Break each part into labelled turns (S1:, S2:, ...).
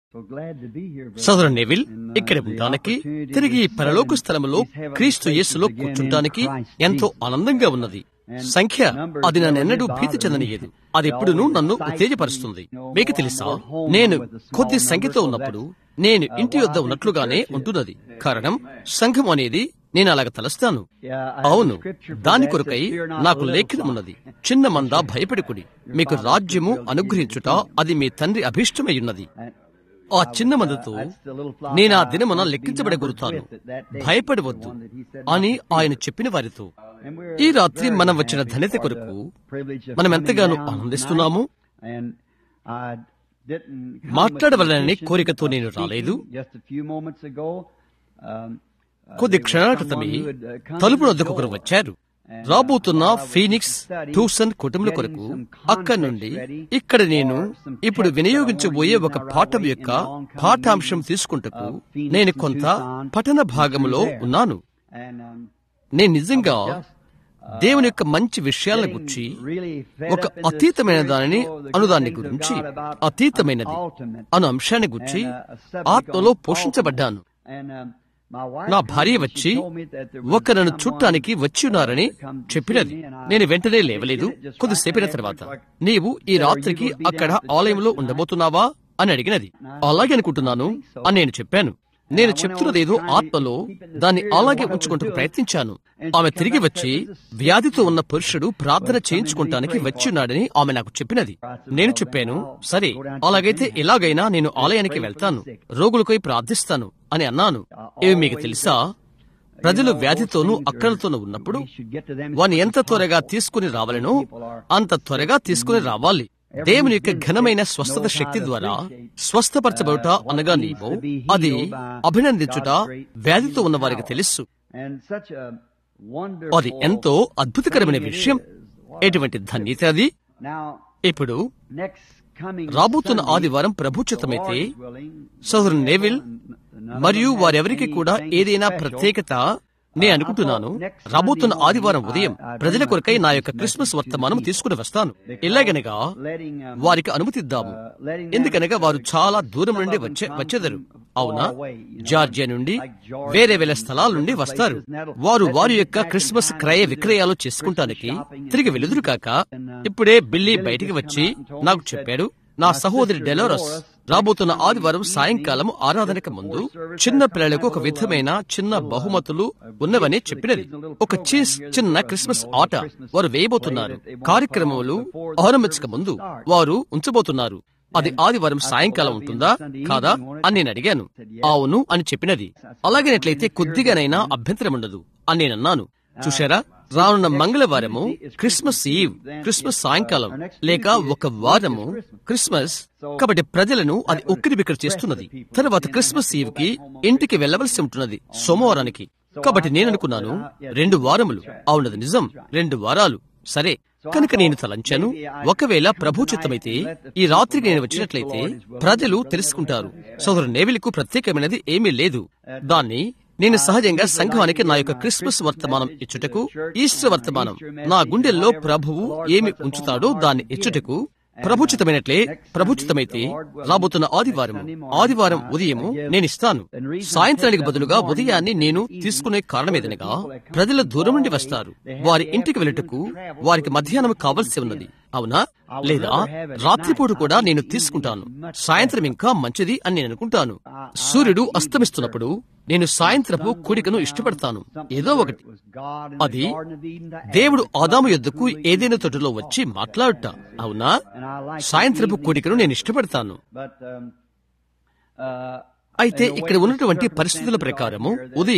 S1: సోదరు నెవిల్, ఇక్కడ ఉండడానికి, తిరిగి పరలోక స్థలములో క్రీస్తు యేసులో కూర్చుంటానికి ఎంతో ఆనందంగా ఉన్నది. సంఖ్య అది నన్నెన్నడూ భీతి చెందనియదు. అది ఎప్పుడునూ నన్ను ఉత్తేజపరుస్తుంది. మీకు తెలుసా, నేను కొద్ది సంఖ్యతో ఉన్నప్పుడు నేను ఇంటి వద్ద ఉన్నట్లుగానే ఉంటున్నది. కారణం, సంఘం అనేది నేను అలాగ తలస్తాను. అవును, దాని కొరకై నాకు లేఖనమున్నది. చిన్న మంద భయపడికుడి, మీకు రాజ్యము అనుగ్రహించుట అది మీ తండ్రి అభీష్టమయ్యున్నది. ఆ చిన్న మందతో నేను ఆ దినమున లెక్కించబడగలుగుతాను, భయపడవద్దు అని ఆయన చెప్పిన వారితో. ఈ రాత్రి మనం వచ్చిన ధన్యత కొరకు మనం ఎంతగానో ఆనందిస్తున్నాము. మాట్లాడవలనని కోరికతో నేను రాలేదు. కొద్ది క్షణాల క్రితమే తలుపు వద్దకు ఒకరు వచ్చారు. రాబోతున్న ఫీనిక్స్ ట్యూషన్ కుటుంబం కొరకు అక్కడి నుండి ఇక్కడ నేను ఇప్పుడు వినియోగించబోయే ఒక పాఠం యొక్క పాఠాంశం తీసుకుంటకు నేను కొంత పఠన భాగంలో ఉన్నాను. నేను నిజంగా దేవుని యొక్క మంచి విషయాల గురించి, ఒక అతీతమైన దానిని అనుదాన్ని గురించి, అతీతమైనది అను అంశాన్ని గురించి ఆత్మలో పోషించబడ్డాను. నా భార్య వచ్చి ఒకరిని చూడటానికి వచ్చి ఉన్నారని చెప్పినది. నేను వెంటనే లేవలేదు. కొద్దిసేపిన తర్వాత, నీవు ఈ రాత్రికి అక్కడ ఆలయంలో ఉండబోతున్నావా అని అడిగినది. అలాగే అనుకుంటున్నాను అని నేను చెప్పాను. నేను చెప్తున్నదేదో ఆత్మలో దాన్ని అలాగే ఉంచుకుంటూ ప్రయత్నించాను. ఆమె తిరిగి వచ్చి వ్యాధితో ఉన్న పురుషుడు ప్రార్థన చేయించుకుంటానికి వచ్చిన్నాడని ఆమె నాకు చెప్పినది. నేను చెప్పాను, సరే, అలాగైతే ఎలాగైనా నేను ఆలయానికి వెళ్తాను, రోగులకై ప్రార్థిస్తాను అని అన్నాను. ఇవి మీకు తెలుసా, ప్రజలు వ్యాధితోనూ అక్కలతోనూ ఉన్నప్పుడు వాని ఎంత త్వరగా తీసుకుని రావాలనో అంత త్వరగా తీసుకుని రావాలి. దేవుని యొక్క ఘనమైన స్వస్థత శక్తి ద్వారా స్వస్థపరచబడుట అనగా నీవు అది అభినందించుట వ్యాధితో ఉన్న వారికి తెలుసు. అది ఎంతో అద్భుతకరమైన విషయం. ఎటువంటి ధన్యత అది. ఇప్పుడు రాబోతున్న ఆదివారం ప్రభుచితమైతే సోదరు నెవిల్ మరియు వారెవరికి కూడా ఏదైనా ప్రత్యేకత నేను అనుకుంటున్నాను. రాబోతున్న ఆదివారం ఉదయం ప్రజల కొరకై నా యొక్క క్రిస్మస్ వర్తమానం తీసుకుని వస్తాను. ఎలాగనగా వారికి అనుమతిద్దాము. ఎందుకనగా వారు చాలా దూరం నుండి వచ్చేదరు. అవునా, జార్జియా నుండి, వేరే వేరే స్థలాల నుండి వస్తారు. వారు వారి యొక్క క్రిస్మస్ క్రయ విక్రయాలు చేసుకుంటానికి తిరిగి వెలుదురు కాక, ఇప్పుడే బిల్లీ బయటికి వచ్చి నాకు చెప్పాడు, నా సహోదరి డెలోరస్ రాబోతున్న ఆదివారం సాయంకాలం ఆరాధనకు ముందు చిన్న పిల్లలకు ఒక విధమైన చిన్న బహుమతులు ఉన్నవని చెప్పినది. ఒక చిన్న క్రిస్మస్ ఆట వారు వేయబోతున్నారు. కార్యక్రమాలు ఆరంభించక ముందు వారు ఉంచబోతున్నారు. అది ఆదివారం సాయంకాలం ఉంటుందా కాదా అని నేను అడిగాను. అవును అని చెప్పినది. అలాగేనట్లయితే కొద్దిగానైనా అభ్యంతరం ఉండదు అని నేనన్నాను. చూశారా, రానున్న మంగళవారము క్రిస్మస్ ఈవ్, క్రిస్మస్ సాయంకాలం లేక ఒక వారము క్రిస్మస్. కాబట్టి ప్రజలను అది ఉక్కిరిబిక్కిరి చేస్తున్నది. తర్వాత క్రిస్మస్ ఈవ్ కి ఇంటికి వెళ్లవలసి ఉంటున్నది సోమవారానికి. కాబట్టి నేను అనుకున్నాను 2 వారములు. అవునది నిజం, 2 వారాలు. సరే, కనుక నేను తలంచాను, ఒకవేళ ప్రభుచిత్తమైతే ఈ రాత్రికి నేను వచ్చినట్లయితే ప్రజలు తెలుసుకుంటారు. సోదరు నెవిల్కు ప్రత్యేకమైనది ఏమీ లేదు. దాన్ని నేను సహజంగా సంఘానికి నా యొక్క క్రిస్మస్ వర్తమానం ఇచ్చుటకు, ఈస్టర్ వర్తమానం నా గుండెల్లో ప్రభువు ఏమి ఉంచుతాడో దాన్ని ఇచ్చుటకు ప్రభుచితమైతే రాబోతున్న ఆదివారం ఉదయము నేనిస్తాను. సాయంత్రానికి బదులుగా ఉదయాన్ని నేను తీసుకునే కారణమేదనగా ప్రజలు దూరం నుండి వస్తారు. వారి ఇంటికి వెళ్ళుటకు వారికి మధ్యాహ్నం కావలసి ఉన్నది. అవునా, లేదా రాత్రిపూట కూడా నేను తీసుకుంటాను. సాయంత్రం ఇంకా మంచిది అని నేను అనుకుంటాను. సూర్యుడు అస్తమిస్తున్నప్పుడు నేను సాయంత్రపు కూడికను ఇష్టపడతాను. ఏదో ఒకటి. అది దేవుడు ఆదాము యొద్దకు ఏదైనా తోటలో వచ్చి మాట్లాడుట. అవునా, సాయంత్రపు కూడికను నేను ఇష్టపడతాను. అయితే ఇక్కడ ఉన్నటువంటి పరిస్థితుల ప్రకారము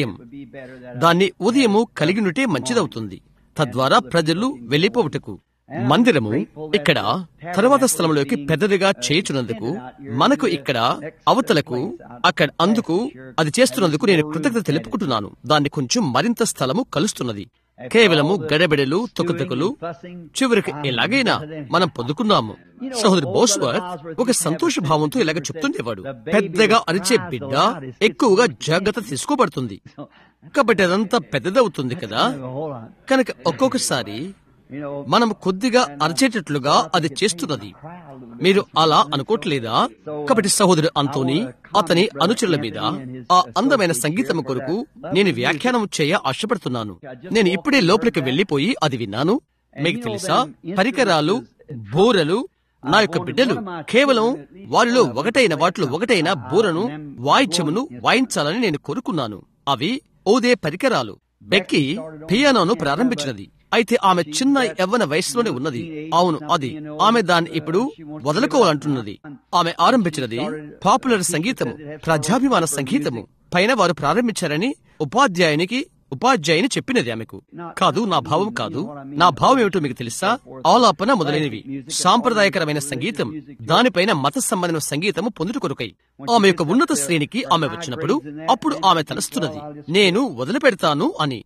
S1: ఉదయము కలిగినట్టే మంచిదవుతుంది. తద్వారా ప్రజలు వెళ్లిపోవుటకు మందిరము ఇక్కడ తర్వాత స్థలంలోకి పెద్దదిగా చేయుచున్నందుకు, మనకు ఇక్కడ అవతలకు అక్కడ అందుకు అది చేస్తున్నందుకు నేను కృతజ్ఞత తెలుపుకుంటున్నాను. దాన్ని కొంచెం మరింత స్థలము కలుస్తున్నది. కేవలము గడబిడలు, తొక్కుతొక్కులు చివరికి ఎలాగైనా మనం పొందుకున్నాము. సహోదరు బోస్వర్త్ ఒక సంతోష భావంతో ఇలాగ చెప్తుండేవాడు, పెద్దగా అరిచే బిడ్డ ఎక్కువగా జాగ్రత్త తీసుకోబడుతుంది. కాబట్టి అదంతా పెద్దదవుతుంది కదా. కనుక ఒక్కొక్కసారి మనం కొద్దిగా అరచేటట్లుగా అది చేస్తున్నది. మీరు అలా అనుకోవట్లేదా? కాబట్టి సహోదరుడు అంతోని అతని అనుచరుల మీద ఆ అందమైన సంగీతం కొరకు నేను వ్యాఖ్యానం చేయ ఆశపడుతున్నాను. నేను ఇప్పుడే లోపలికి వెళ్లిపోయి అది విన్నాను. మీకు తెలుసా, పరికరాలు, బూరలు, నా యొక్క బిడ్డలు కేవలం వారిలో వాటిలో ఒకటైన బూరను, వాయిద్యమును వాయించాలని నేను కోరుకున్నాను. అవి ఊదే పరికరాలు. బెక్కీ పియానోను ప్రారంభించినది. అయితే ఆమె చిన్న యవ్వన వయసులోనే ఉన్నది. అవును, అది ఆమె దాన్ని ఇప్పుడు వదులుకోవాలంటున్నది. ఆమె ఆరంభించినది పాపులర్ సంగీతము, ప్రజాభిమాన సంగీతము. పైన వారు ప్రారంభించారని ఉపాధ్యాయుని చెప్పినది ఆమెకు. కాదు, నా భావం కాదు. నా భావం ఏమిటో మీకు తెలుసా? ఆలాపన మొదలైనవి, సాంప్రదాయకరమైన సంగీతం, దానిపైన మత సంబంధమైన సంగీతము పొందుట కొరకై ఆమె యొక్క ఉన్నత శ్రేణికి ఆమె వచ్చినప్పుడు అప్పుడు ఆమె తలస్తున్నది, నేను వదిలిపెడతాను అని.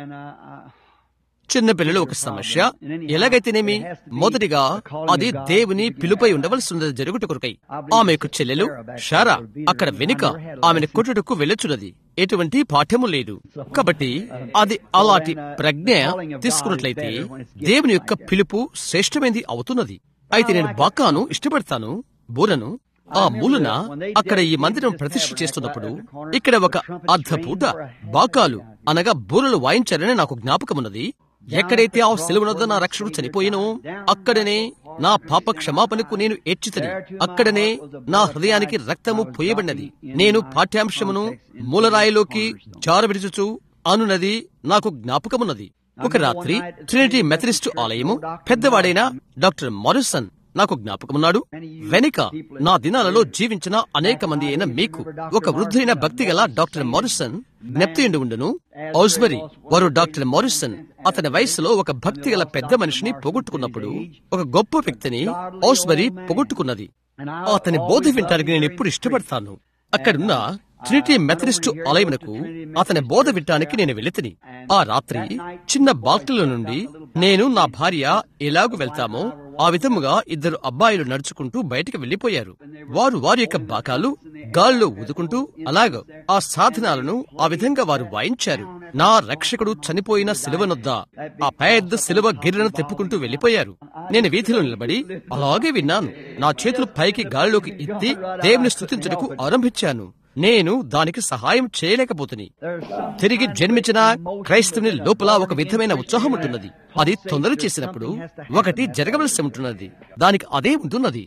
S1: చిన్న పిల్లలు ఒక సమస్య. ఎలాగైతేనేమి, మొదటిగా అది దేవుని పిలుపై ఉండవలసినది జరుగుట కొరకై. ఆమె యొక్క చెల్లెలు షారా అక్కడ వెనుక ఆమెను కొట్టుటకు వెళ్ళొచ్చున్నది. ఎటువంటి పాఠ్యము లేదు. కాబట్టి అది అలాంటి ప్రజ్ఞ తీసుకున్నట్లయితే దేవుని యొక్క పిలుపు శ్రేష్టమైనది అవుతున్నది. అయితే నేను బాకాను ఇష్టపడతాను, బూరను. ఆ మూలన అక్కడ ఈ మందిరం ప్రతిష్ఠ చేస్తున్నప్పుడు ఇక్కడ ఒక అర్ధపూట బాకాలు అనగా బూరలు వాయించారని నాకు జ్ఞాపకమున్నది. ఎక్కడైతే ఆ సిలువనొద్ద నా రక్షకుడు చనిపోయినో అక్కడనే నా పాప క్షమాపణకు నేను ఏడ్చితిని. అక్కడనే నా హృదయానికి రక్తము పోయబడినది. నేను పాఠ్యాంశమును మూలరాయిలోకి జారవిడుచుచు అనున్నది నాకు జ్ఞాపకమున్నది. ఒక రాత్రి ట్రినిటీ మెథడిస్టు ఆలయము పెద్దవాడైన డాక్టర్ మారిసన్ నాకు జ్ఞాపకమున్నాడు. వెనుక నా దినాలలో జీవించిన అనేక మంది అయిన మీకు ఒక వృద్ధులైన భక్తి గల డాక్టర్ మారిసన్ జ్ఞప్తియుండి ఉండును. ఔస్బరీ వారు డాక్టర్ మారిసన్ అతని వయసులో ఒక భక్తి గల పెద్ద మనిషిని పోగొట్టుకున్నప్పుడు, ఒక గొప్ప వ్యక్తిని ఔస్బరీ పోగొట్టుకున్నది. అతని బోధ వింటానికి నేను ఎప్పుడు ఇష్టపడతాను. అక్కడున్న ట్రినిటీ మెథడిస్టు ఆలయమునకు అతని బోధ వినటానికి నేను వెళితిని. ఆ రాత్రి చిన్న బాల్కనీలో నుండి నేను, నా భార్య ఎలాగూ వెళ్తామో ఆ విధముగా ఇద్దరు అబ్బాయిలు నడుచుకుంటూ బయటికి వెళ్లిపోయారు. వారి యొక్క బాకాలు గాల్లో ఊదుకుంటూ అలాగ ఆ సాధనాలను ఆ విధంగా వారు వాయించారు. నా రక్షకుడు చనిపోయిన సిలువనొద్ద ఆ పెద్ద సిలువ గిర్రను తెప్పుకుంటూ వెళ్లిపోయారు. నేను వీధిలో నిలబడి అలాగే విన్నాను. నా చేతులు పైకి గాలిలోకి ఎత్తి దేవుని స్తుతించుటకు ఆరంభించాను. నేను దానికి సహాయం చేయలేకపోతుని. తిరిగి జన్మించిన క్రైస్తవుని లోపల ఒక విధమైన ఉత్సాహం ఉంటున్నది. అది తొందర చేసినప్పుడు ఒకటి జరగవలసి ఉంటున్నది. దానికి అదే ఉంటున్నది.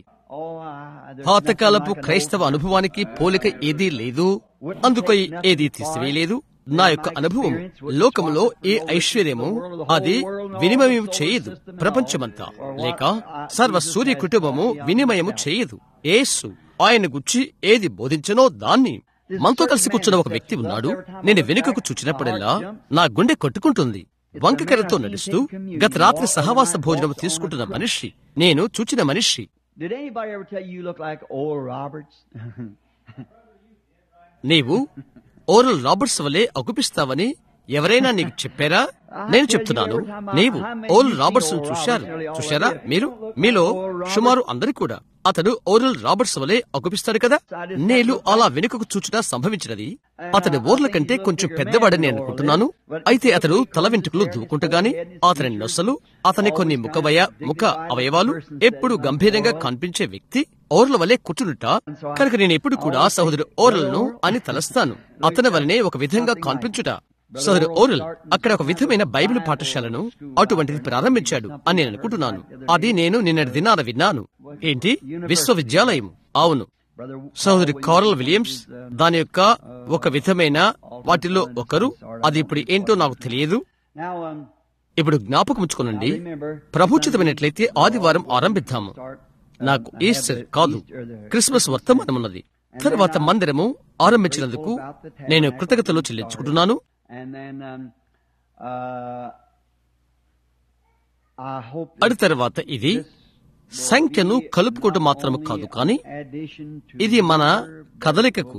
S1: పాతకాలపు క్రైస్తవ అనుభవానికి పోలిక ఏదీ లేదు. అందుకై ఏదీ తీసివేయలేదు. నా యొక్క అనుభవం లోకములో ఏ ఐశ్వర్యము అది వినిమయం చేయదు. ప్రపంచమంతా లేక సర్వ సూర్య కుటుంబము వినిమయము చేయదు. యేసు ఆయన గుచ్చి ఏది బోధించనో దాన్ని. మనతో కలిసి కూర్చున్న ఒక వ్యక్తి ఉన్నాడు. నేను వెనుకకు చూచినప్పుడల్లా నా గుండె కొట్టుకుంటుంది. వంకకరతో నడుస్తూ గత రాత్రి సహవాస భోజనం తీసుకుంటున్న మనిషి, నేను చూచిన మనిషి. నీవు ఓరల్ రాబర్ట్స్ వలె అగుపిస్తావని ఎవరైనా నీకు చెప్పారా? నేను చెప్తున్నాను, నీవు ఓరల్ రాబర్ట్స్ చూశారా? మీలో సుమారు అందరి కూడా అతడు ఓరల్ రాబర్ట్స్ వలె అగుపిస్తాడు కదా. నేను అలా వెనుకకు చూచుట సంభవించినది. అతని ఓర్ల కంటే కొంచెం పెద్దవాడని అనుకుంటున్నాను. అయితే అతడు తల వెంట్రుకలు దువ్వుకుంటగాని అతని నొసలు, అతని కొన్ని ముఖ అవయవాలు ఎప్పుడు గంభీరంగా కనిపించే వ్యక్తి ఓర్ల వలె కూర్చునుట. కనుక నేను ఎప్పుడు కూడా సహోదరు ఓరల్ను అని తలస్తాను. అతని వలనే ఒక విధంగా కనిపించుట. సహోదరు ఓరల్ అక్కడ ఒక విధమైన బైబిల్ పాఠశాలను అటువంటిది ప్రారంభించాడు అని నేను అనుకుంటున్నాను. అది నేను నిన్నటి దినాన విన్నాను. ఏంటి? విశ్వవిద్యాలయం. అవును, సహోదరి కారల్ విలియమ్స్ దాని యొక్క ఒక విధమైన వాటిలో ఒకరు. అది ఇప్పుడు ఏంటో నాకు తెలియదు. ఇప్పుడు జ్ఞాపకం ఉంచుకోనండి, ప్రభుచితమైనట్లయితే ఆదివారం ఆరంభిద్దాము. నాకు ఈస్టర్ కాదు, క్రిస్మస్ వర్తమానం ఉన్నది. తర్వాత మందిరము ఆరంభించినందుకు నేను కృతజ్ఞతలు చెల్లించుకుంటున్నాను. అడి తర్వాత ఇది సంఖ్యను కలుపుకోవటం మాత్రము కాదు, కానీ ఇది మన కదలికకు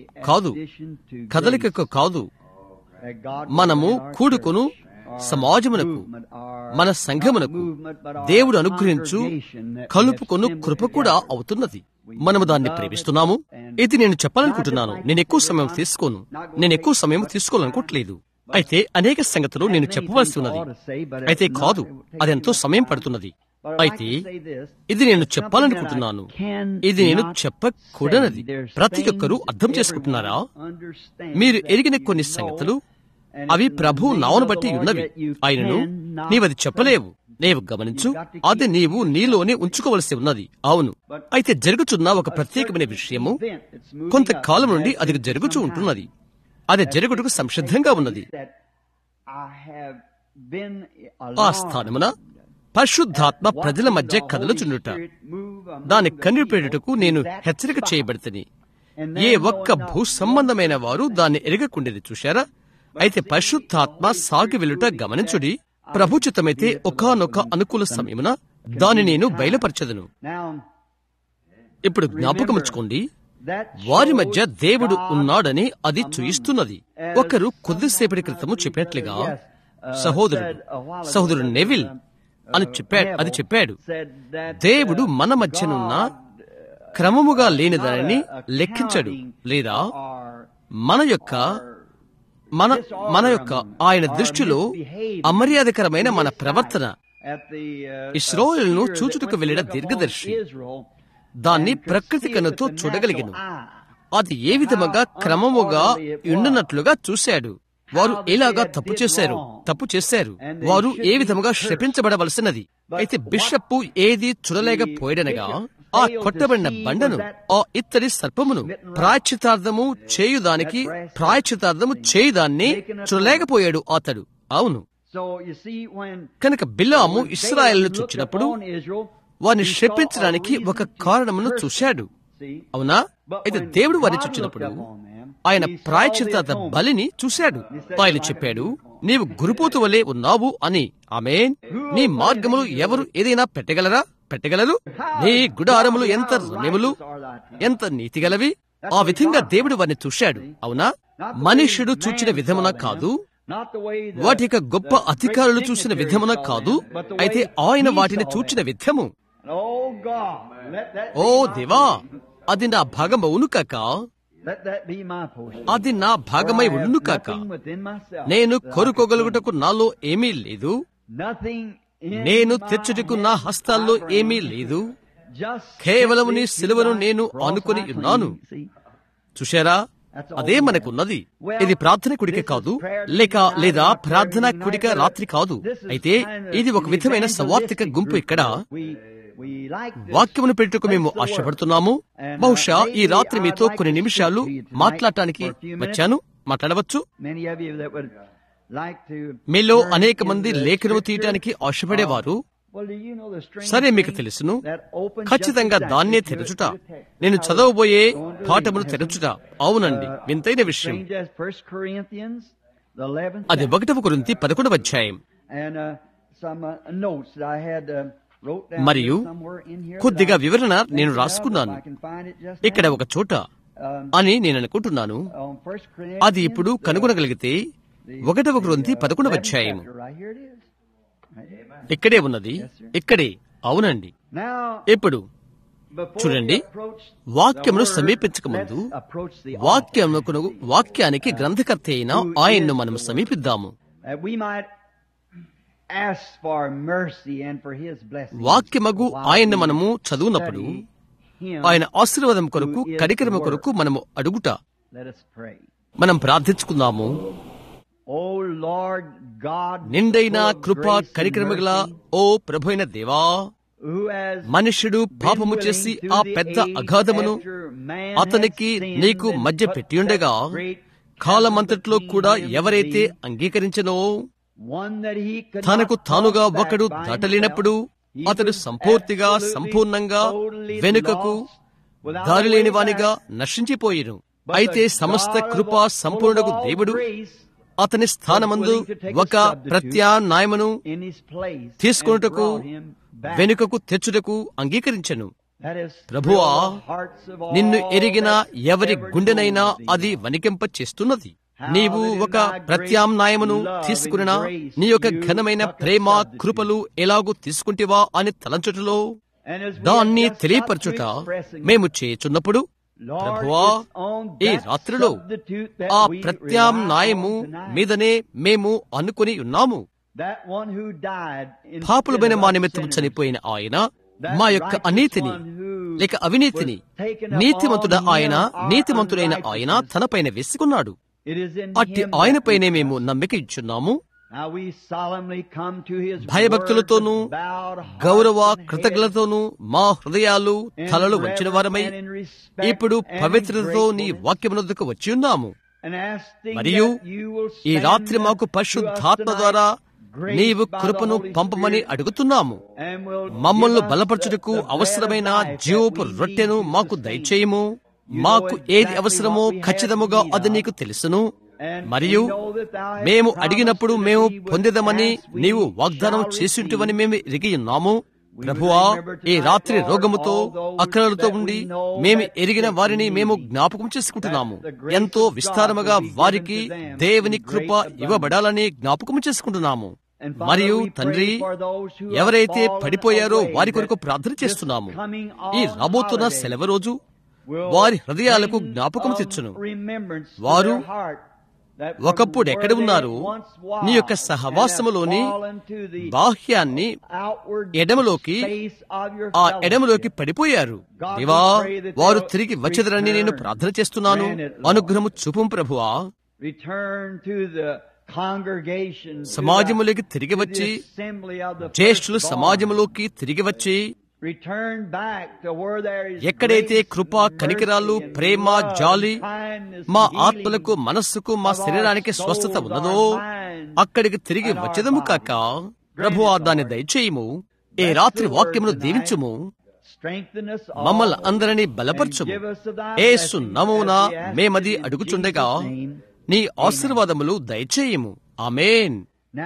S1: కాదు. మనము కూడుకును సమాజమునకు, మన సంఘమునకు దేవుడు అనుగ్రహించు కలుపుకొను కృప కూడా అవుతున్నది. మనము దాన్ని ప్రేమిస్తున్నాము. ఇది నేను చెప్పాలనుకుంటున్నాను. నేను ఎక్కువ సమయం తీసుకోవాలనుకోవట్లేదు. అయితే అనేక సంగతులు నేను చెప్పవలసి ఉన్నది. అయితే కాదు, అదెంతో సమయం పడుతున్నది. అయితే ఇది నేను చెప్పాలనుకుంటున్నాను. ఇది నేను చెప్పకూడనది. ప్రతి ఒక్కరూ అర్థం చేసుకుంటున్నారా? మీరు ఎరిగిన కొన్ని సంగతులు అవి ప్రభు నామమును బట్టి ఉన్నవి. ఆయనను నీవది చెప్పలేవు. నీవు గమనించు, అది నీవు నీలోనే ఉంచుకోవలసి ఉన్నది. అవును. అయితే జరుగుతున్న ఒక ప్రత్యేకమైన విషయము కొంతకాలం నుండి అది జరుగుతూ ఉంటున్నది. అది జరుగుటకు సంసిద్ధంగా ఉన్నది. ఆ స్థానమున పరిశుద్ధాత్మ ప్రజల మధ్య కదలుచుండుట, దాని కనిపెట్టుటకు నేను హెచ్చరిక చేయబడితిని. ఏ ఒక్క భూ సంబంధమైన వారు దాన్ని ఎరగకుండేది. చూశారా? అయితే పరిశుద్ధాత్మ సాగి వెళ్ళుట గమనించుడి. ప్రభుచితమైతే ఒకానొక అనుకూల సమయమున దాన్ని నేను బయలుపరచదును. ఇప్పుడు జ్ఞాపకముంచుకోండి, వారి మధ్య దేవుడు ఉన్నాడని అది చూయిస్తున్నది. ఒకరు కొద్దిసేపటి క్రితము చెప్పినట్లుగా సహోదరుడు నెవిల్ అని చెప్పాడు, దేవుడు మన మధ్యనున్న క్రమముగా లేని దానిని లెక్కించడు, లేదా మన యొక్క ఆయన దృష్టిలో అమర్యాదకరమైన మన ప్రవర్తన. ఇశ్రాయేలును చూచుటకు వెళ్ళిన దీర్ఘదర్శి దాన్ని ప్రకృతి కన్నుతో చూడగలిగను. అది ఏ విధముగా క్రమముగా ఉండునట్లుగా చూశాడు. వారు ఎలాగా తప్పు చేశారు, వారు ఏ విధముగా శపించబడవలసినది. అయితే బిషప్పు ఏది చూడలేకపోయాడనగా ఆ కొట్టబడిన బండను, ఆ ఇత్తడి సర్పమును ప్రాయశ్చితార్థము చేయుదాన్ని చూడలేకపోయాడు అతడు. అవును. కనుక బిలాము ఇశ్రాయేలును చూచినప్పుడు వారిని శపించడానికి ఒక కారణమును చూశాడు. అవునా? అయితే దేవుడు వారిని చూచినప్పుడు ఆయన ప్రాయశ్చిత్త బలిని చూశాడు. ఆయన చెప్పాడు, నీవు గురుపోతు వలె ఉన్నావు అని. ఆమేన్. నీ మార్గములు ఎవరు ఏదైనా పెట్టగలరు? నీ గుడారములు ఎంత రమ్యములు, ఎంత నీతిగలవి. ఆ విధంగా దేవుడు వారిని చూశాడు. అవునా? మనుష్యుడు చూచిన విధమున కాదు, వాటి యొక్క గొప్ప అధికారులు చూసిన విధమున కాదు, అయితే ఆయన వాటిని చూచిన విధము. ఓ దేవా, అది నా భాగమవును కాక, అది నా భాగమై ఉండును కాక. నేను కోరుకోగలుగుటకు నాలో ఏమీ లేదు, నేను తెచ్చుటకు నా హస్తాల్లో ఏమీ లేదు. కేవలం నీ సిలువను నేను ఆనుకొని ఉన్నాను. చూశారా? అదే మనకున్నది. ఇది ప్రార్థన కుడిక కాదు, లేదా ప్రార్థన కుడిక రాత్రి కాదు. అయితే ఇది ఒక విధమైన సవార్థిక గుంపు. ఇక్కడ వాక్యమును పెట్టుకు మేము ఆశపడుతున్నాము. బహుశా ఈ రాత్రి మీతో కొన్ని నిమిషాలు మాట్లాడవచ్చు. మీలో అనేక మంది లేఖనము తీయటానికి ఆశపడేవారు. సరే, మీకు తెలుసును, ఖచ్చితంగా దాన్నే తెరచుట, నేను చదవబోయే పాఠమును తెరచుట. అవునండి, వింతైన విషయం. అది 1 కొరింథీ 11వ అధ్యాయం. మరియు కొద్దిగా వివరణ నేను రాసుకున్నాను ఇక్కడ ఒక చోట అని నేను అనుకుంటున్నాను. అది ఇప్పుడు కనుగొనగలిగితే 1 కొరింథీ 11వ అధ్యాయం ఇక్కడే ఉన్నది. ఇక్కడే. అవునండి. ఇప్పుడు చూడండి, వాక్యమును సమీపించక ముందు వాక్యానికి గ్రంథకర్త అయిన ఆయన్ను మనం సమీపిద్దాము. వాక్యమగు ఆయన్ను మనము చదువునప్పుడు ఆయన ఆశీర్వాదం కొరకు, కనికరము కొరకు మనము అడుగుట. మనం ప్రార్థించుకుందాము. నిండైన కృపా కనికరముగల ఓ ప్రభువైన దేవా, మనుష్యుడు పాపము చేసి ఆ పెద్ద అగాధమును అతనికి నీకు మధ్య పెట్టియుండగా కాలమంతట్లో కూడా ఎవరైతే అంగీకరించనో, తనకు తానుగా ఒకడు దాటలేనప్పుడు అతడు సంపూర్ణంగా వెనుకకు దారిలేని వానిగా నశించిపోయిను. అయితే సమస్త కృపా సంపూర్ణకు దేవుడు అతని స్థానమందు ఒక ప్రత్యామ్నాయమును తీసుకొనుటకు, వెనుకకు తెచ్చుటకు అంగీకరించెను. ప్రభువా, నిన్ను ఎరిగిన ఎవరి గుండెనైనా అది వణికింప చేస్తున్నది. నీవు ఒక ప్రత్యామ్నాయమును తీసుకున్నా నీ యొక్క ఘనమైన ప్రేమ కృపలు ఎలాగూ తీసుకుంటేవా అని తలంచుటలో దాన్ని తెలియపరచుట మేము చేయుచున్నప్పుడు ప్రభువా, ఈ రాత్రిలో ఆ ప్రత్యామ్నాయము మీదనే మేము అనుకుని ఉన్నాము. పాపులమైన మా నిమిత్తం చనిపోయిన ఆయన మా యొక్క అనీతిని లేక అవినీతిని నీతిమంతుడైన ఆయన తనపైన వేసుకున్నాడు. అట్టి ఆయనపైనే మేము నమ్మిక ఇచ్చున్నాము. భయభక్తులతోనూ గౌరవ కృతజ్ఞతతోనూ మా హృదయాలు తలలు వచ్చిన వారమై ఇప్పుడు పవిత్రతతో నీ వాక్యమునొద్దకు వచ్చి ఉన్నాము. మరియు ఈ రాత్రి మాకు పరిశుద్ధాత్మ ద్వారా నీవు కృపను పంపమని అడుగుతున్నాము. మమ్మల్ని బలపరచుటకు అవసరమైన జీవపు రొట్టెను మాకు దయచేయము. మాకు ఏది అవసరమో ఖచ్చితముగా అది నీకు తెలుసును. మరియు మేము అడిగినప్పుడు మేము పొందేదమని నీవు వాగ్దానం చేసింటువని మేము ఎరిగి ఉన్నాము. ప్రభువా, ఈ రాత్రి రోగముతో అక్రమాలతో ఉండి మేము ఎరిగిన వారిని మేము జ్ఞాపకం చేసుకుంటున్నాము. ఎంతో విస్తారముగా వారికి దేవుని కృప ఇవ్వబడాలని జ్ఞాపకం చేసుకుంటున్నాము. మరియు తండ్రి, ఎవరైతే పడిపోయారో వారి కొరకు ప్రార్థన చేస్తున్నాము. ఈ రాబోతున్న సెలవు రోజు వారి హృదయాలకు జ్ఞాపకం తెచ్చును. వారు ఒకప్పుడు ఎక్కడ ఉన్నారు? నీ యొక్క సహవాసములోని బాహ్యాన్ని ఎడమలోకి పడిపోయారు. దేవా, వారు తిరిగి వచ్చేదరని నేను ప్రార్థన చేస్తున్నాను. అనుగ్రహము చూపుము ప్రభువా. సమాజములోకి తిరిగి వచ్చి, జ్యేష్ఠులు సమాజములోకి తిరిగి వచ్చి, ఎక్కడైతే కృప, కనికరాలు, ప్రేమ, జాలి మా ఆత్మలకు, మనస్సుకు, మా శరీరానికి స్వస్థత ఉన్నదో అక్కడికి తిరిగి వచ్చేదము కాక ప్రభువా, దాన్ని దయచేయము. ఈ రాత్రి వాక్యమును దీవించుము. మమ్మల్ని అందరినీ బలపరచుము. యేసు నామమున మేమది అడుగుచుండగా నీ ఆశీర్వాదములు దయచేయము. ఆమేన్.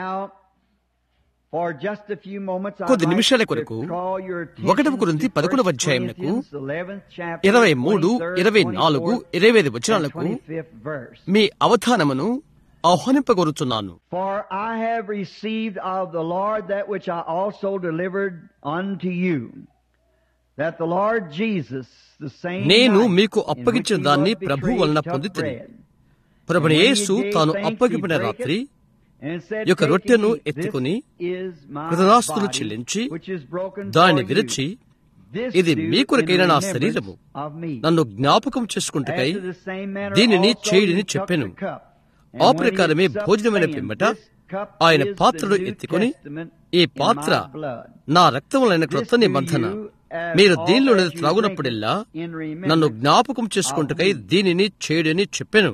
S1: కొద్ది నిమిషాల కొరకు 1 కొరింథీ 11వ అధ్యాయమునకు 23, 24, 25 వచనాలకు మీ అవధానమును ఆహ్వానింపగోరుచున్నాను.
S2: For I have received of the Lord that which I also delivered unto you, that the Lord Jesus, the same
S1: నేను మీకు అప్పగించిన దాన్ని ప్రభువు వలన పొందితిని. ప్రభువైన యేసు తాను అప్పగించిన రాత్రి యొక్క రొట్టెను ఎత్తుకుని కృతజ్ఞతాస్తుతులు చెల్లించి దాన్ని విరిచి, ఇది మీ కొరకైన నా శరీరము, నన్ను జ్ఞాపకం చేసుకుంటకై దీనిని చేయుడని చెప్పెను. ఆ ప్రకారమే భోజనమైన పిమ్మట ఆయన పాత్రను ఎత్తుకుని, ఈ పాత్ర నా రక్తములైన క్రొత్త నిబంధన, మీరు దీనిలో త్రాగునప్పుడెల్లా నన్ను జ్ఞాపకం చేసుకుంటకై దీనిని చేయుడని చెప్పెను.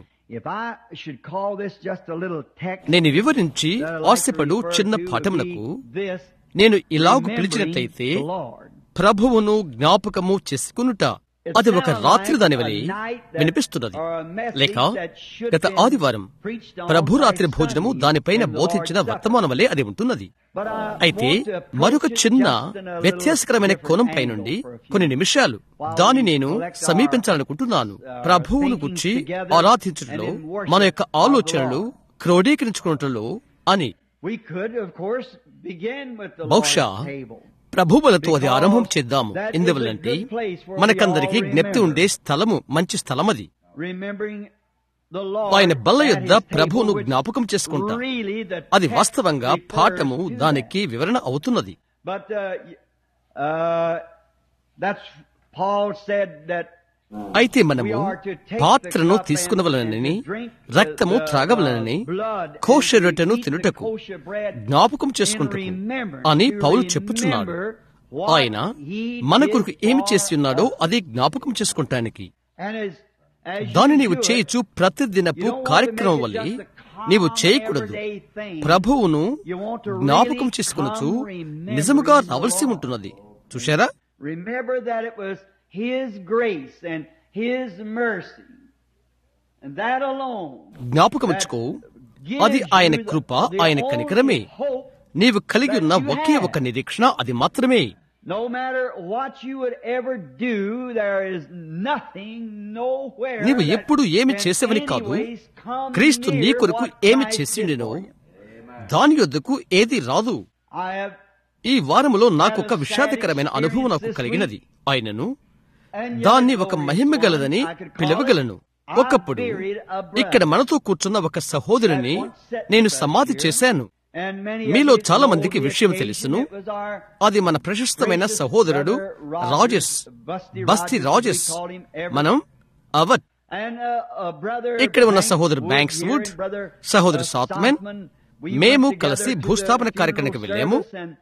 S1: నేను వివరించి ఆశపడు చిన్న పాఠమునకు నేను ఇలాగు పిలిచినట్లయితే ప్రభువును జ్ఞాపకము చేసుకునుట, అది ఒక రాత్రి దాని వలె వినిపిస్తున్నది. లేక గత ఆదివారం ప్రభు రాత్రి భోజనము దానిపైన బోధించిన వర్తమానం వలె అది ఉంటున్నది. అయితే మరొక చిన్న వ్యత్యాసకరమైన కోణంపై నుండి కొన్ని నిమిషాలు దాన్ని నేను సమీపించాలనుకుంటున్నాను. ప్రభువును గురించి ఆరాధించడంలో మన యొక్క ఆలోచనలు క్రోడీకరించుకున్నట్లో అని. బహుశా ప్రభువులతో అది ఆరంభం చేద్దాము. ఎందువల్లంటే మనకందరికీ జ్ఞప్తి ఉండే స్థలము మంచి స్థలం అది. ఆయన బల్ల యొద్ద ప్రభువును జ్ఞాపకం చేసుకుంటా, అది వాస్తవంగా పాఠము దానికి వివరణ అవుతున్నది. అయితే మనము పాత్రను తీసుకునవలనని, రక్తము త్రాగవలనని, కోష రొట్టెను తినుటకు జ్ఞాపకం చేసుకుంటకు అని పౌలు చెప్పుచున్నాడు. ఆయన మన కొరకు ఏమి చేసి ఉన్నాడో అది జ్ఞాపకం చేసుకుంటానికి. దాని నీవు చేయొచ్చు ప్రతిదినపు కార్యక్రమం వల్ల నీవు చేయకూడదు. ప్రభువును జ్ఞాపకం చేసుకునొచ్చు నిజముగా రావలసి ఉంటున్నది. చూశారా?
S2: His grace and His mercy, and that alone.
S1: జ్ఞాపకముచ్చుకో, అది ఆయన కృప, ఆయన కనికరమే. నీవు కలిగి ఉన్న ఒకే ఒక నిరీక్షణ అది మాత్రమే.
S2: No matter what you would ever do, there is nothing nowhere.
S1: నీవు ఎప్పుడు ఏమి చేసేవని కాదు, క్రీస్తు నీ కొరకు ఏమి చేసిండెనో దాని యొద్దకు ఏది రాదు. ఈ వారములో నాకు ఒక విషాదకరమైన అనుభవం నాకు కలిగినది. ఆయనను దాన్ని ఒక మహిమ గలదని పిలవగలను. ఒకప్పుడు ఇక్కడ మనతో కూర్చున్న ఒక సహోదరుని నేను సమాధి చేశాను. మీలో చాలా మందికి విషయం తెలుసును. అది మన ప్రశస్తమైన సహోదరుడు రాజెస్, బస్తి రాజెస్. మనం అవట్. ఇక్కడ ఉన్న సహోదరు బ్యాంక్స్ వుడ్, సహోదరు సాత్మెన్, మేము కలిసి భూస్థాపన కార్యక్రమానికి వెళ్ళాము.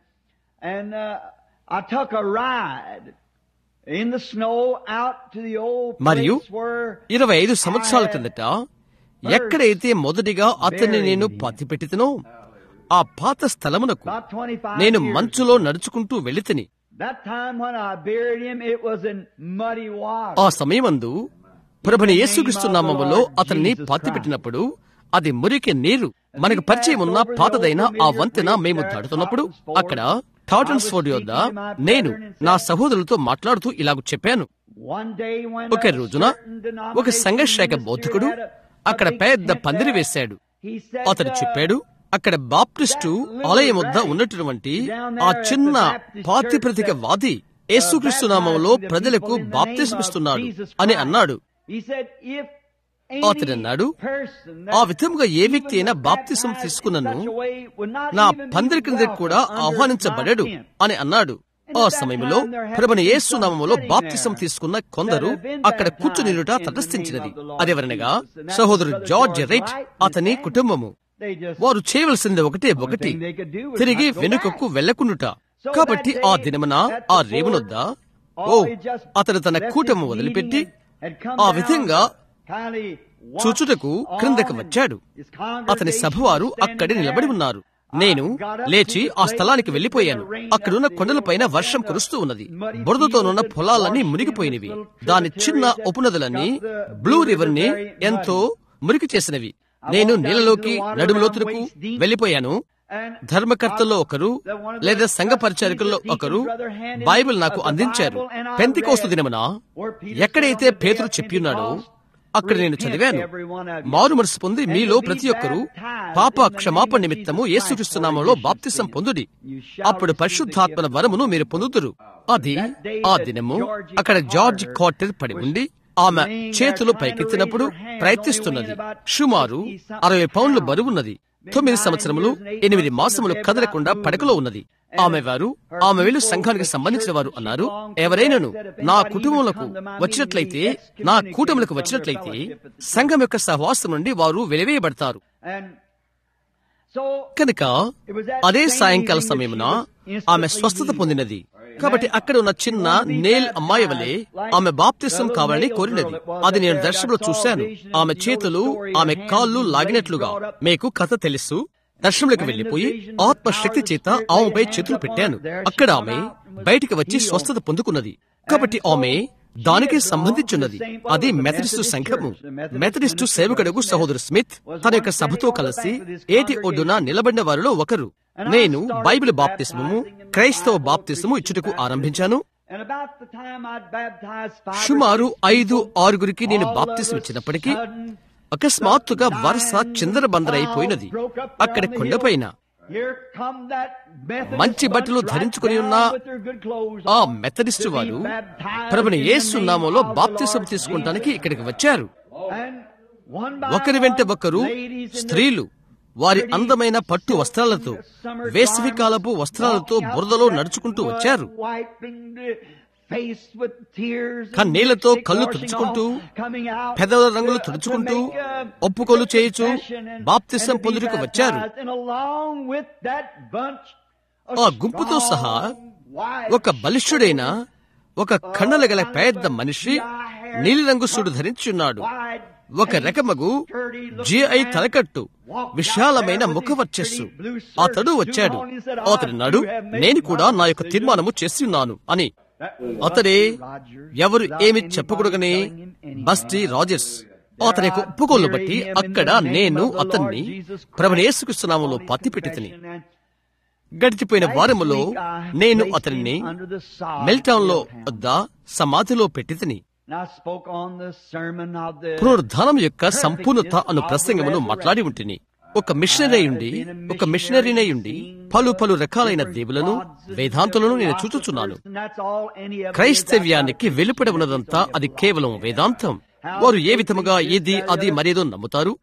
S1: మరియు 25 సంవత్సరాల కిందట ఎక్కడైతే మొదటిగా అతన్ని నేను పాతిపెట్టితనో ఆ పాత స్థలమునకు నేను మంచులో నడుచుకుంటూ వెళితిని. ఆ సమయమందు ప్రభుని యేసుక్రీస్తు నామములో అతన్ని పాతిపెట్టినప్పుడు అది మురికి నీరు. మనకు పరిచయం ఉన్న పాతదైన ఆ వంతెన మేము దాటుతున్నప్పుడు అక్కడ టాటన్స్ ఫోర్డ్ యొద్ద నేను నా సహోదరులతో మాట్లాడుతూ ఇలాగ చెప్పాను. ఒక రోజున ఒక సంఘశాఖ బోధకుడు అక్కడ పెద్ద పందిరి వేశాడు. అతడు చెప్పాడు, అక్కడ బాప్టిస్టు ఆలయం వద్ద ఉన్నటువంటి ఆ చిన్న పాతిప్రతిక వాది యేసుక్రీస్తు నామములో ప్రజలకు బాప్తిస్మిస్తున్నాడు అని అన్నాడు. అతడన్నాడు, ఆ విధముగా ఏ వ్యక్తి అయినా బాప్తిసం తీసుకున్నను నా పందిరి క్రింద కూడా ఆహ్వానించబడడు అని అన్నాడు. ఆ సమయంలో ప్రభుని యేసు నామములో బాప్తిసం తీసుకున్న కొందరు అక్కడ కూర్చునిలుట తటస్థించినది. అదెవరనగా సహోదరు జార్జ్ రైట్, అతని కుటుంబము. వారు చేయవలసింది ఒకటి, తిరిగి వెనుకకు వెళ్లకుండుట. కాబట్టి ఆ దినమున ఆ రేవునొద్ద అతడు తన కూటము వదిలిపెట్టి ఆ విధంగా చూచుటకు క్రిందకు వచ్చాడు. అతని సభవారు అక్కడే నిలబడి ఉన్నారు. నేను లేచి ఆ స్థలానికి వెళ్లిపోయాను. అక్కడున్న కొండలపైన వర్షం కురుస్తూ ఉన్నది. బురదతోనున్న పొలాలన్నీ మునిగిపోయినవి. దాని చిన్న ఉపనదులన్నీ బ్లూ రివర్ ని ఎంతో మురికి చేసినవి. నేను నీళ్ళలోకి నడుములోతులకు వెళ్లిపోయాను. ధర్మకర్తల్లో ఒకరు లేదా సంఘ పరిచారకుల్లో ఒకరు బైబిల్ నాకు అందించారు. పెంతెకోస్తు దినమున ఎక్కడైతే పేతురు చెప్పియున్నాడో అక్కడ నేను చదివాను, మారు మనసు పొంది మీలో ప్రతి ఒక్కరూ పాప క్షమాపణ నిమిత్తము యేసుక్రీస్తు నామములో బాప్తిసం పొందుడి, అప్పుడు పరిశుద్ధాత్మల వరమును మీరు పొందుదురు. అది ఆ దినము అక్కడ జార్జ్ కార్టర్ పడి ఉండి ఆమె చేతులు పైకెత్తినప్పుడు ప్రయత్నిస్తున్నది. సుమారు 60 పౌండ్లు బరువున్నది. 9 సంవత్సరములు 8 మాసములు కదలకుండా పడకలో ఉన్నది. ఆమె వీళ్ళు సంఘానికి సంబంధించిన వారు అన్నారు, ఎవరైనాను నా కుటుంబములకు వచ్చినట్లయితే, నా కూటములకు వచ్చినట్లయితే సంఘం యొక్క సహవాసం నుండి వారు వెలివేయబడతారు. కనుక అదే సాయంకాల సమయమున ఆమె స్వస్థత పొందినది. కాబట్టి అక్కడ ఉన్న చిన్న నేల్ అమ్మాయి వలె ఆమె బాప్తిసం కావాలని కోరినది. అది నేను దర్శనంలో చూశాను. ఆమె చేతులు ఆమె కాళ్ళు లాగినట్లుగా. మీకు కథ తెలుసు. దర్శనంలోకి వెళ్లిపోయి ఆత్మశక్తి చేత ఆమెపై చేతులు పెట్టాను. అక్కడ ఆమె బయటికి వచ్చి స్వస్థత పొందుకున్నది. కాబట్టి ఆమె దానికి సంబంధించున్నది. అది మెథడిస్టు సంఘము. మెథడిస్టు సేవకుడుగు సహోదరు స్మిత్ తన యొక్క సభతో కలిసి ఏటి ఒడ్డున నిలబడిన వారిలో ఒకరు. నేను బైబిల్ బాప్తిస్మము, క్రైస్తవ బాప్తిస్మము ఇచ్చుటకు ఆరంభించాను. సుమారు 5-6 నేను బాప్తిస్మం ఇచ్చినప్పటికీ అకస్మాత్తుగా వరుస చిందరబందరైపోయినది. అక్కడ కొండపైన మంచి బట్టలు ధరించుకుని ఉన్న ఆ మెథడిస్టు వారు ప్రభుని యేసు నామములో బాప్తిసం తీసుకుంటానికి ఇక్కడికి వచ్చారు. ఒకరి వెంట ఒకరు స్త్రీలు వారి అందమైన పట్టు వస్త్రాలతో, వేసవికాలపు వస్త్రాలతో బురదలో నడుచుకుంటూ వచ్చారు. కన్నీళ్లతో కళ్ళు తుడుచుకుంటూ, పెదవుల రంగులు తుడుచుకుంటూ, ఒప్పుకోలు చేయుచు బాప్తిసం పొందుటకు వచ్చారు. ఆ గుంపుతో సహా ఒక బలిష్ఠుడైన ఒక కన్నుల గల పెద్ద మనిషి నీలిరంగు సుడు ధరించున్నాడు. ఒక రకమగు జిఐ తలకట్టు, విశాలమైన ముఖవర్చస్సు. అతడు వచ్చాడు. అతడున్నాడు, నేను కూడా నా యొక్క తీర్మానము చేస్తున్నాను అని. అతడే ఎవరు ఏమి చెప్పకూడగనే బస్టీ రాజర్స్. అతని యొక్క ఒప్పుకోలు బట్టి అక్కడ నేను అతన్ని ప్రభుని యేసుక్రీస్తు నామములో పాతిపెట్టితిని. గడిచిపోయిన వారములో నేను అతన్ని మెల్టౌన్ లో వద్ద సమాధిలో పెట్టితిని. పునరుద్ధానం యొక్క సంపూర్ణత అను ప్రసంగమును మాట్లాడి ఉంటిని. ఒక మిషనరీనయుండి పలు రకాలైన దేవులను వేదాంతులను నేను చూచుచున్నాను. క్రైస్తవ్యానికి వెలుపడ ఉన్నదంతా అది కేవలం వేదాంతం. వారు ఏ విధముగా ఇది అది మరేదో నమ్ముతారు.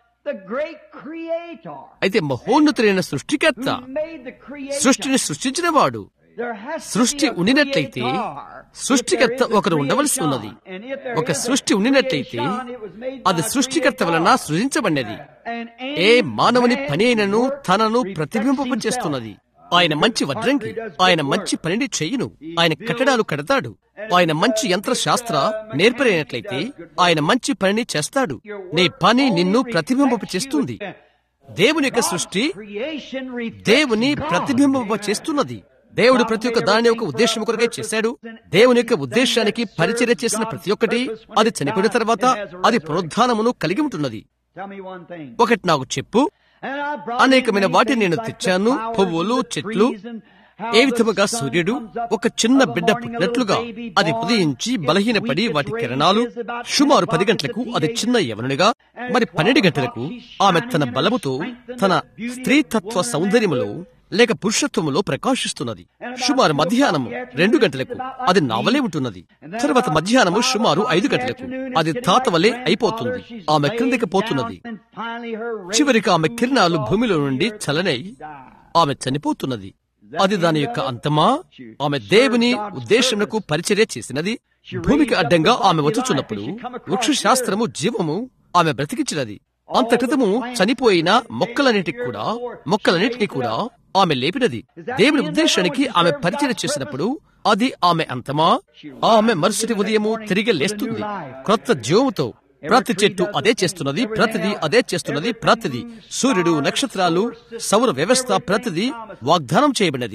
S1: అయితే మహోన్నతులైన సృష్టికర్త, సృష్టిని సృష్టించిన వాడు, సృష్టి ఉండినట్లయితే సృష్టికర్త ఒకరు ఉండవలసి ఉన్నది. ఒక సృష్టి ఉండినట్లయితే అది సృష్టికర్త వలన సృజించబడినది. ఏ మానవుని పని అయినను తనను ప్రతిబింబింపచేస్తున్నది. ఆయన మంచి వడ్రంగి, ఆయన మంచి పనిని చెయ్యును, ఆయన కట్టడాలు కడతాడు. ఆయన మంచి యంత్రశాస్త్ర నేర్పరైనట్లయితే ఆయన మంచి పనిని చేస్తాడు. నీ పని నిన్ను ప్రతిబింబింపచేస్తుంది. దేవుని యొక్క సృష్టి దేవుని ప్రతిబింబింపచేస్తున్నది. దేవుడు ప్రతి ఒక్క దాని యొక్క ఉద్దేశం కొరకే చేశాడు. దేవుని యొక్క ఉద్దేశానికి పరిచర్య చేసిన ప్రతి ఒక్కటి అది చనిపోయిన తర్వాత అది పునరుద్ధానమును కలిగి ఉంటున్నది. ఒకటి నాకు చెప్పు. అనేకమైన వాటిని నేను తెచ్చాను. పువ్వులు, చెట్లు, ఏ విధముగా సూర్యుడు ఒక చిన్న బిడ్డ పుట్టినట్లుగా అది ఉదయించి బలహీనపడి వాటి కిరణాలు సుమారు 10 గంటలకు అది చిన్న యవనునిగా, మరి 12 గంటలకు ఆమె తన బలముతో తన స్త్రీతత్వ సౌందర్యములో లేక పురుషత్వములో ప్రకాశిస్తున్నది. సుమారు మధ్యాహ్నము 2 గంటలకు అది నావలే ఉంటున్నది. తర్వాత మధ్యాహ్నము సుమారు 5 గంటలకు అది తాతవలే అయిపోతుంది. ఆమె క్రిందికి పోతున్నది. చివరికి ఆమె కిరణాలు భూమిలో నుండి చలనై ఆమె చనిపోతున్నది. అది దాని యొక్క అంతమా? ఆమె దేవుని ఉద్దేశమునకు పరిచర్య చేసినది. భూమికి అడ్డంగా ఆమె వచ్చుచున్నప్పుడు వృక్షశాస్త్రము జీవము ఆమె బ్రతికించినది. అంత క్రితము చనిపోయిన మొక్కలన్నిటినీ కూడా ఆమె లేపినది. దేవుని ఉద్దేశానికి ఆమె పరిచర్య చేసినప్పుడు అది ఆమె అంతమా? ఆమె మరుసటి ఉదయము తిరిగి లేస్తుంది క్రొత్త జీవముతో. ప్రతి చెట్టు అదే చేస్తున్నది, ప్రతిదీ అదే చేస్తున్నది. ప్రతిదీ, సూర్యుడు, నక్షత్రాలు, సౌర వ్యవస్థ, ప్రతిదీ వాగ్దానం చేయబడినది.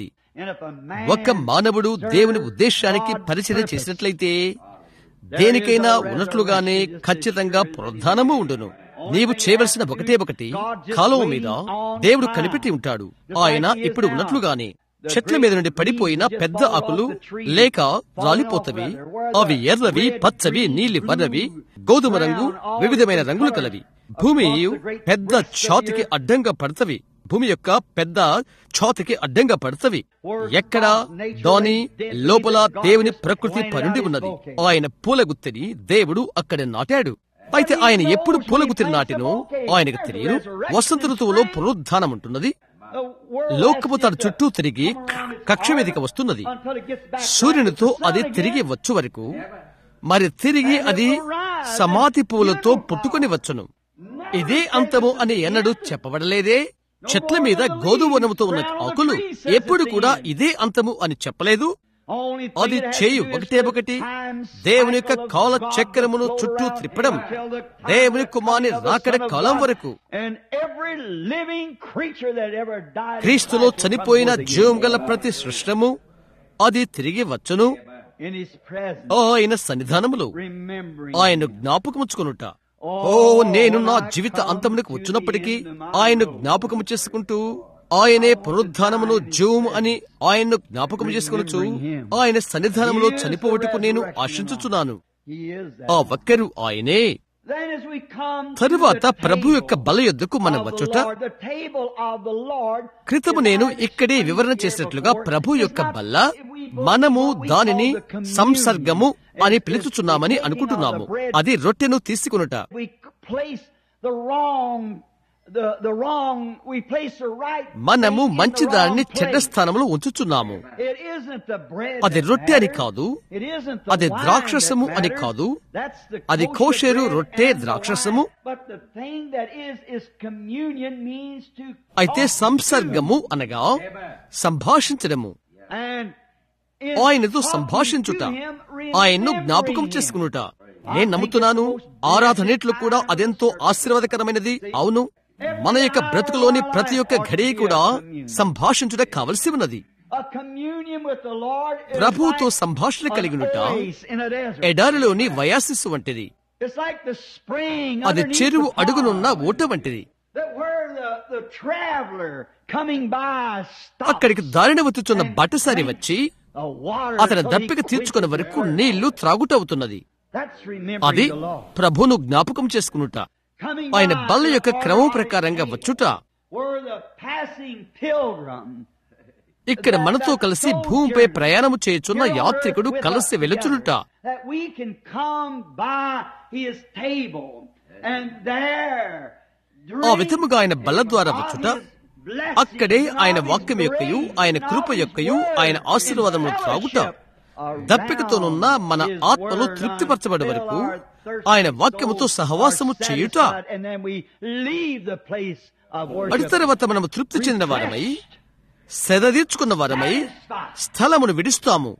S1: ఒక మానవుడు దేవుని ఉద్దేశానికి పరిచర్య చేసినట్లయితే దేనికైనా ఉన్నట్లుగానే ఖచ్చితంగా పునరుద్ధానము ఉండును. నీవు చేయవలసిన ఒకటి కాలువ మీద దేవుడు కనిపెట్టి ఉంటాడు. ఆయన ఇప్పుడు ఉన్నట్లుగానే చెట్ల మీద నుండి పడిపోయిన పెద్ద ఆకులు లేక రాలిపోతవి. అవి ఎర్రవి, పచ్చవి, నీలి వర్ణవి, గోధుమ రంగు, వివిధమైన రంగులు కలవి. భూమి పెద్ద ఛాతికి అడ్డంగా పడతవి. భూమి యొక్క పెద్ద ఛాతికి అడ్డంగా పడతవి. ఎక్కడ దాని లోపల దేవుని ప్రకృతి పరుండి ఉన్నది. ఆయన పూలగుత్తిని దేవుడు అక్కడ నాటాడు. అయితే ఆయన ఎప్పుడు పూలగుత్తిని నాటినో ఆయనకు తెలియదు. వసంత ఋతువులో పునరుద్ధానం ఉంటున్నది. లోకము తన చుట్టూ తిరిగి కక్ష మీదకి వస్తున్నది. సూర్యునితో అది తిరిగి వచ్చు వరకు, మరి తిరిగి అది సమాధి పువ్వులతో పుట్టుకొని వచ్చును. ఇదే అంతము అని ఎన్నడూ చెప్పబడలేదే. చెట్ల మీద గోధుమతో ఉన్న ఆకులు ఎప్పుడు కూడా ఇదే అంతము అని చెప్పలేదు. అది చేయు ఒకటి దేవుని యొక్క కాల చక్రమును చుట్టూ త్రిప్పడం, దేవుని కుమారుని రాకడ కాలం వరకు. క్రీస్తులో చనిపోయిన జీవం గల ప్రతి సృష్టము అది తిరిగి వచ్చును. ఆయన సన్నిధానములో ఆయన జ్ఞాపకముచ్చుకొనుట. నేను నా జీవిత అంతమునకు వచ్చినప్పటికీ ఆయన జ్ఞాపకము చేసుకుంటూ ఆయనే పునరుద్ధానమును జీవము అని ఆయన్ను జ్ఞాపకం చేసుకొనొచ్చు. ఆయన సన్నిధానంలో చనిపోవటకు నేను ఆశించుచున్నాను. ఆ ఒక్కరు ఆయనే. తరువాత ప్రభు యొక్క బల యొద్దకు మనం వచ్చుట. క్రితము నేను ఇక్కడే వివరణ చేసినట్లుగా ప్రభు యొక్క బల్ల, మనము దానిని సంసర్గము అని పిలుచుచున్నామని అనుకుంటున్నాము. అది రొట్టెను తీసుకొనుట. మనము మంచి దానిని చెడ్డ స్థానంలో ఉంచుచున్నాము. అది రొట్టె అని కాదు, అది ద్రాక్షసము అని కాదు. అది కోషేరు, రొట్టె, ద్రాక్షసము. అయితే సంసర్గము అనగా సంభాషించడము, ఆయనతో సంభాషించుట, ఆయన్ను జ్ఞాపకం చేసుకునుట. నేను నమ్ముతున్నాను ఆరాధనలో కూడా అదెంతో ఆశీర్వాదకరమైనది. అవును, మన యొక్క బ్రతుకులోని ప్రతి ఒక్క ఘడియ కూడా సంభాషించుట కావలసి ఉన్నది. ప్రభువుతో సంభాషణ కలిగినుట ఎడారిలోని వయాసిస్సు వంటిది. అది చెరువు అడుగునున్న ఊట వంటిది. అక్కడికి దారిన వచ్చుచున్న బాటసారి వచ్చి అతని దప్పిక తీర్చుకునే వరకు నీళ్లు త్రాగుటవుతున్నది. అది ప్రభువును జ్ఞాపకం చేసుకునుట. ఆయన బల్ల యొక్క క్రమం ప్రకారంగా వచ్చుట, ఇక్కడ మనతో కలిసి భూమిపై ప్రయాణము చేయుచున్న యాత్రికుడు కలిసి వెలుచునుట, ఆ విధముగా ఆయన బల్ల ద్వారా వచ్చుట, అక్కడే ఆయన వాక్యం యొక్కయు ఆయన కృప యొక్కయు ఆయన ఆశీర్వాదమును త్రాగుట, దప్పికతోనున్న మన ఆత్మలు తృప్తిపరచబడే వరకు ఆయన వాక్యముతో సహవాసము చేయుట, అటు తర్వాత మనము తృప్తి చెందిన వారమై సెదదీర్చుకున్న వారమై స్థలమును విడుస్తాము.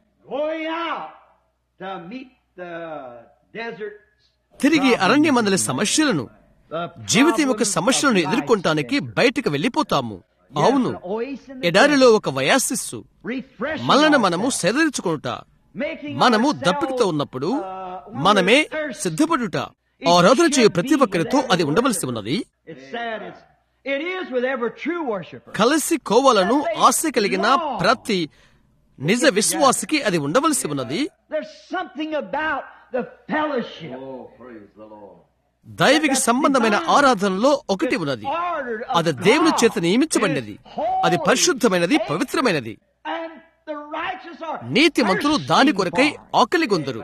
S1: తిరిగి అరణ్యమందలి సమస్యలను, జీవితం యొక్క సమస్యలను ఎదుర్కొనటానికి బయటకు వెళ్లిపోతాము. అవును, ఎడారిలో ఒక వయాసిస్సు మనలను మనము సెదరీర్చుకొనుట, మనము దప్పికతో ఉన్నప్పుడు మనమే సిద్ధపడుట, ఆరాధన చేయు ప్రతి ఒక్కరితో అది ఉండవలసి ఉన్నది. కలిసి కోవాలను ఆశ కలిగిన ప్రతి నిజ విశ్వాసికి అది ఉండవలసి ఉన్నది. దైవిక సంబంధమైన ఆరాధనలో ఒకటి ఉన్నది, అది దేవుని చేత నియమించబడినది, అది పరిశుద్ధమైనది, పవిత్రమైనది. నీతిమంతులు దాని కొరకై ఆకలిగొందరు.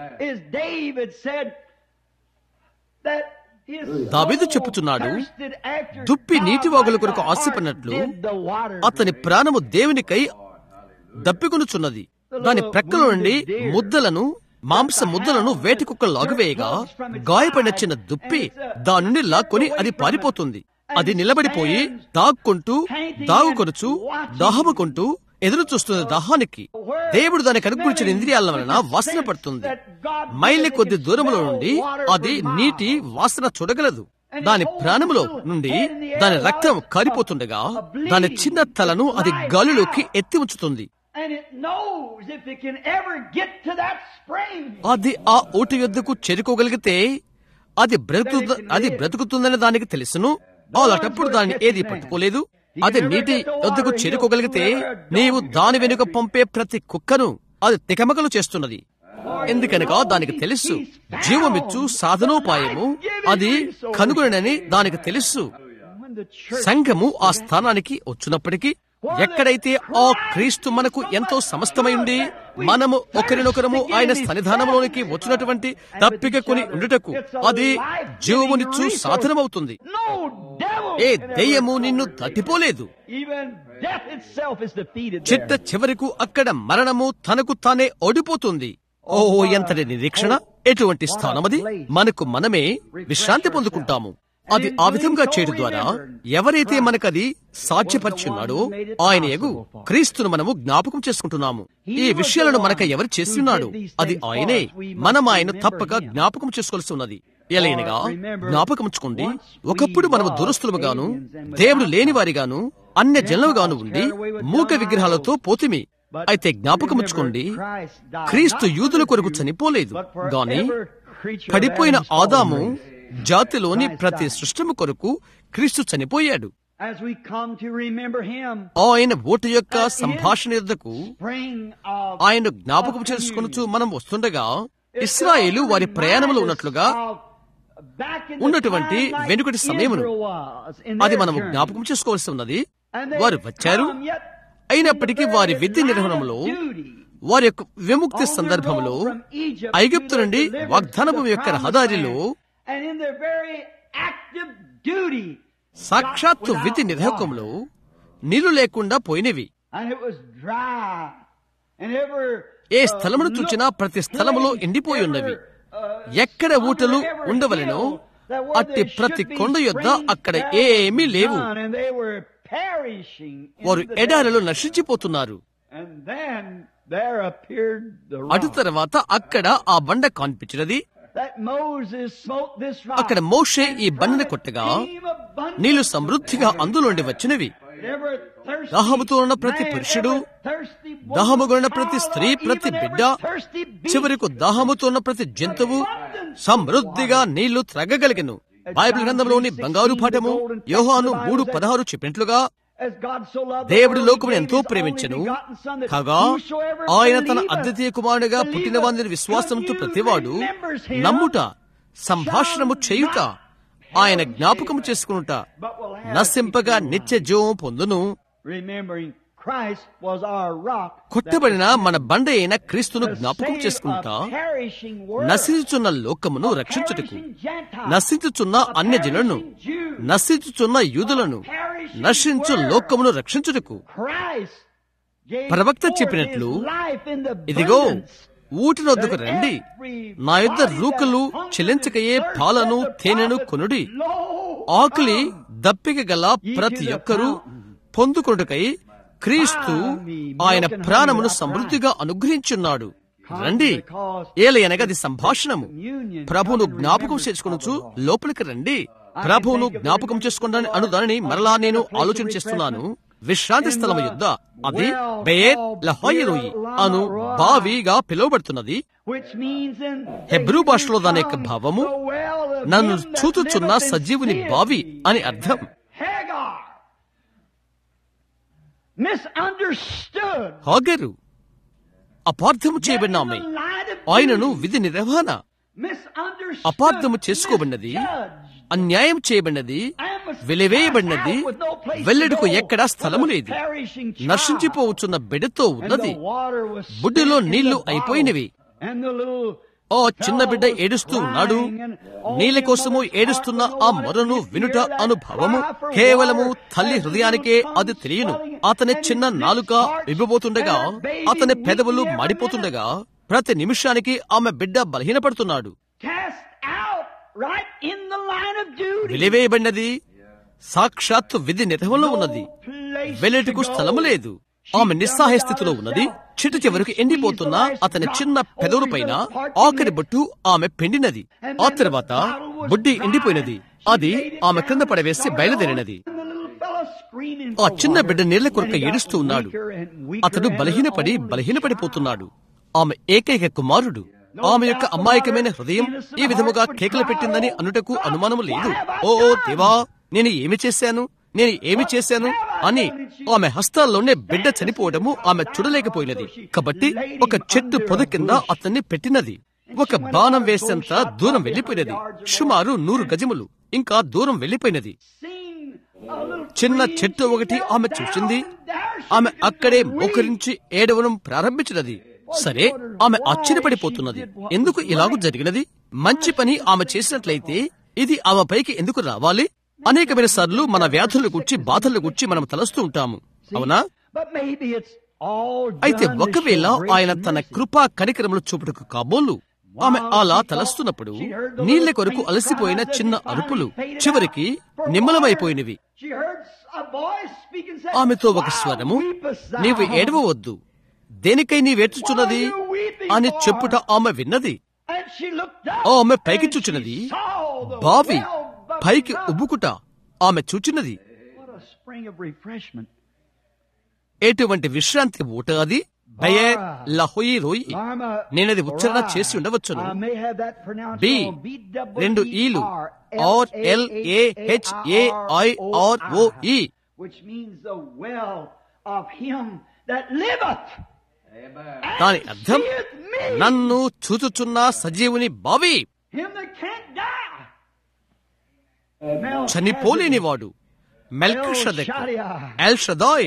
S1: దావీదు చెప్పుచున్నాడు, దుప్పి నీటివాగుల కొరకు ఆశపడినట్లు అతని ప్రాణము దేవునికై దప్పికొనుచున్నది. దాని ప్రక్కల నుండి ముద్దలను, మాంస ముద్దలను వేటి కుక్కలు లాగువేయగా గాయపడిన చిన్న దుప్పి దాని నుండి లాక్కొని అది పారిపోతుంది. అది నిలబడిపోయి దాగుకొనుచు దాహముకుంటూ ఎదురు చూస్తున్న దాహానికి. దేవుడు దానికి అనుకూలించిన ఇంద్రియాల వలన వాసన పడుతుంది. మైళ్ళ కొద్ది దూరంలో నుండి అది నీటి వాసన చూడగలదు. దాని ప్రాణములో నుండి దాని రక్తం కారిపోతుండగా దాని చిన్న తలను అది గాలిలోకి ఎత్తి ఉంచుతుంది. అది ఆ ఊటి యొద్దకు చేరుకోగలిగితే అది బ్రతుకుతుందని దానికి తెలుసును. అలాంటప్పుడు దాన్ని ఏది పట్టుకోలేదు. అది నీటి వద్దకు చేరుకోగలిగితే నీవు దాని వెనుక పంపే ప్రతి కుక్కను అది తికమకలు చేస్తున్నది. ఎందుకనగా దానికి తెలుసు జీవమిచ్చు సాధనోపాయము అది కనుగొనని దానికి తెలుసు. సంఘము ఆ స్థానానికి వచ్చినప్పటికీ, ఎక్కడైతే ఆ క్రీస్తు మనకు ఎంతో సమస్తమైంది, మనము ఒకరినొకరము ఆయన సన్నిధానంలోనికి వచ్చినటువంటి తప్పిక కొని ఉండుటకు అది జీవమునిచ్చు సాధనమవుతుంది. ఏ దెయ్యము నిన్ను తట్టిపోలేదు. చిట్ట చివరకు అక్కడ మరణము తనకు తానే ఓడిపోతుంది. ఓ ఎంతటి నిరీక్షణ! ఎటువంటి స్థానమది! మనకు మనమే విశ్రాంతి పొందుకుంటాము. అది ఆ విధంగా చేయడం ద్వారా ఎవరైతే మనకది సాధ్యపరిచున్నాడో ఆయన యగు క్రీస్తును మనము జ్ఞాపకం చేసుకుంటున్నాము. ఈ విషయాలను మనక ఎవరు చేస్తున్నాడు? అది ఆయనే. మనం ఆయన తప్పక జ్ఞాపకం చేసుకోవాల్సి ఉన్నది. ఎలైనగా జ్ఞాపకముంచుకోండి, ఒకప్పుడు మనము దురస్తులుగాను, దేవుడు లేనివారిగాను, అన్య జనులుగాను ఉండి మూక విగ్రహాలతో పోతిమి. అయితే జ్ఞాపకముంచుకోండి, క్రీస్తు యూదుల కొరకు చనిపోలేదు గాని పడిపోయిన ఆదాము జాతిలోని ప్రతి సృష్టము కొరకు క్రీస్తు చనిపోయాడు. ఆయన ఓటు యొక్క సంభాషణ యొద్దకు ఆయన జ్ఞాపకం చేసుకొనుచు మనం వస్తుండగా, ఇశ్రాయేలు వారి ప్రయాణంలో ఉన్నట్లుగా ఉన్నటువంటి వెనుకటి సమయమును అది మనము జ్ఞాపకం చేసుకోవాల్సి ఉన్నది. వారు వచ్చారు, అయినప్పటికీ వారి విధి నిర్వహణలో, వారి యొక్క విముక్తి సందర్భంలో, ఐగుప్తు నుండి వాగ్దానము యొక్క రహదారిలో సాక్షాత్తు విధి నిర్వహకంలో నీళ్లు లేకుండా పోయినవి. ఏ స్థలమును చూచినా ప్రతి స్థలములో ఎండిపోయి ఉన్నవి. ఎక్కడ ఊటలు ఉండవలెనో అట్టి ప్రతి కొండ యొద్ద అక్కడ ఏమీ లేవు. వారు ఎడారిలో నశించిపోతున్నారు. అటు తర్వాత అక్కడ ఆ బండ కనిపించినది. అక్కడ మోషే ఈ బండను కొట్టగా నీళ్లు సమృద్ధిగా అందులోండి వచ్చినవి. దాహముతో ఉన్న ప్రతి పురుషుడు, దాహముగా ఉన్న ప్రతి స్త్రీ, ప్రతి బిడ్డ, చివరకు దాహముతో ఉన్న ప్రతి జంతువు సమృద్ధిగా నీళ్లు త్రాగగలిగెను. బైబిల్ గ్రంథంలోని బంగారు పాఠము యోహాను 3:16 చెప్పినట్లుగా, దేవుడు లోకమును ఎంతో ప్రేమించెను కాగా ఆయన తన అద్వితీయ కుమారునిగా పుట్టిన వాని విశ్వాసంతో ప్రతివాడు నమ్ముట, సంభాషణము చేయుట, ఆయన జ్ఞాపకం చేసుకునుట నశింపగా నిత్య జీవం పొందును. కొట్టబడిన మన బండ అయిన క్రీస్తును జ్ఞాపకం చేసుకుంటా నశించుచున్న లోకమును రక్షించుటకు, నశించుచున్న అన్యజనులను, నశించుచున్న యూదులను, నశించు లోకమును రక్షించుటకు ప్రవక్త చెప్పినట్లు, ఇదిగో ఊటినొద్దకు రండి, నా యొద్ద రూకలు చెల్లించకయే పాలను తేనెను కొనుడి, ఆకలి దప్పిక గల ప్రతి ఒక్కరూ పొందుకొనుటకై క్రీస్తు ఆయన ప్రాణమును సమృద్ధిగా అనుగ్రహించున్నాడు. రండి, ఏలయనగా అది సంభాషణము. ప్రభువును జ్ఞాపకం చేసుకొనుచు లోపలికి రండి. ప్రభువును జ్ఞాపకం చేసుకుంటాను అను దానిని మరలా నేను ఆలోచన చేస్తున్నాను. విశ్రాంతి స్థలము యుద్ధ అది బెయేర్ లహాయిరోయి అను బావిగా పిలువబడుతున్నది. హెబ్రూ భాషలో దాని యొక్క భావము నన్ను చూచుచున్న సజీవుని బావి అని అర్థం. హాగరు అపార్థము చేయబడిన ఆమె, ఆయనను విధి నిర్వహణ అపార్థము చేసుకోబడినది, అన్యాయం చేయబడినది, వెలివేయబడినది, వెల్లడికు ఎక్కడా స్థలము లేదు, నశించిపోవచ్చున్న బిడ్డతో ఉన్నది, బుడ్డిలో నీళ్లు అయిపోయినవి. ఓ చిన్న బిడ్డ ఏడుస్తూ ఉన్నాడు. నీళ్ళ కోసము ఏడుస్తున్న ఆ మొరను వినుట అనుభవము కేవలము తల్లి హృదయానికే అది తెలియను. అతని చిన్న నాలుక విబ్బబోతుండగా, అతని పెదవులు మాడిపోతుండగా, ప్రతి నిమిషానికి ఆమె బిడ్డ బలహీనపడుతున్నాడు. వెలివేయబడినది, సాక్షాత్తు విధి నిర్వహణలో ఉన్నది, వెల్లటికు స్థలము లేదు. ఆమె నిస్సహాయ స్థితిలో ఉన్నది. చిట్టు చివరికి ఎండిపోతున్న అతని చిన్న పెదవుల పైన ఆఖరి బొట్టు ఆమె పిండినది. ఆ తర్వాత బుడ్డి ఎండిపోయినది. అది ఆమె క్రింద పడవేసి బయలుదేరినది. ఆ చిన్న బిడ్డ నీళ్ల కొరక ఏడుస్తూ ఉన్నాడు. అతడు బలహీనపడిపోతున్నాడు. ఆమె ఏకైక కుమారుడు. ఆమె యొక్క అమాయకమైన హృదయం ఈ విధముగా కేకలు పెట్టిందని అనుటకు అనుమానము లేదు. ఓ దేవా, నేను ఏమి చేశాను అని ఆమె హస్తాల్లోనే బిడ్డ చనిపోవడము ఆమె చూడలేకపోయినది. కాబట్టి ఒక చెట్టు పొద కింద అతన్ని పెట్టినది. ఒక బాణం వేసేంత దూరం వెళ్లిపోయినది. సుమారు 100 గజములు ఇంకా దూరం వెళ్లిపోయినది. చిన్న చెట్టు ఒకటి ఆమె చూసింది. ఆమె అక్కడే మోకరించి ఏడవడం ప్రారంభించినది. సరే, ఆమె ఆశ్చర్యపడిపోతున్నది. ఎందుకు ఇలాగూ జరిగినది? మంచి పని ఆమె చేసినట్లయితే ఇది ఆమె పైకి ఎందుకు రావాలి? అనేకమైన సార్లు మన వ్యాధుల గురించి, బాధల గురించి మనం తలస్తూ ఉంటాము, అవునా? అయితే ఒకవేళ ఆయన తన కృపా కనికరములు చూపుటకు కాబోలు ఆమె అలా తలస్తున్నప్పుడు నీళ్ల కొరకు అలసిపోయిన చిన్న అరుపులు చివరికి నిమ్మలమైపోయినవి. ఆమెతో ఒక స్వరము, నీవు ఏడవవద్దు, దేనికై నీవేడ్చుచున్నది అని చెప్పుట ఆమె విన్నది. ఆమె పైకి చూచినది. బావి పైకి ఉబ్బుకుట ఆమె చూచినది. ఎటువంటి విశ్రాంతి ఊట అది! బెయేర్ లహాయిరోయి. నేనది ఉచ్చారణ చేసి ఉండవచ్చును. B2 ఈలు RLAHAIROE, దాని అర్థం నన్ను చూచుచున్న సజీవుని బావి, చనిపోలేనివాడు, మెల్కిషెదెకు, ఎల్ షదాయ్,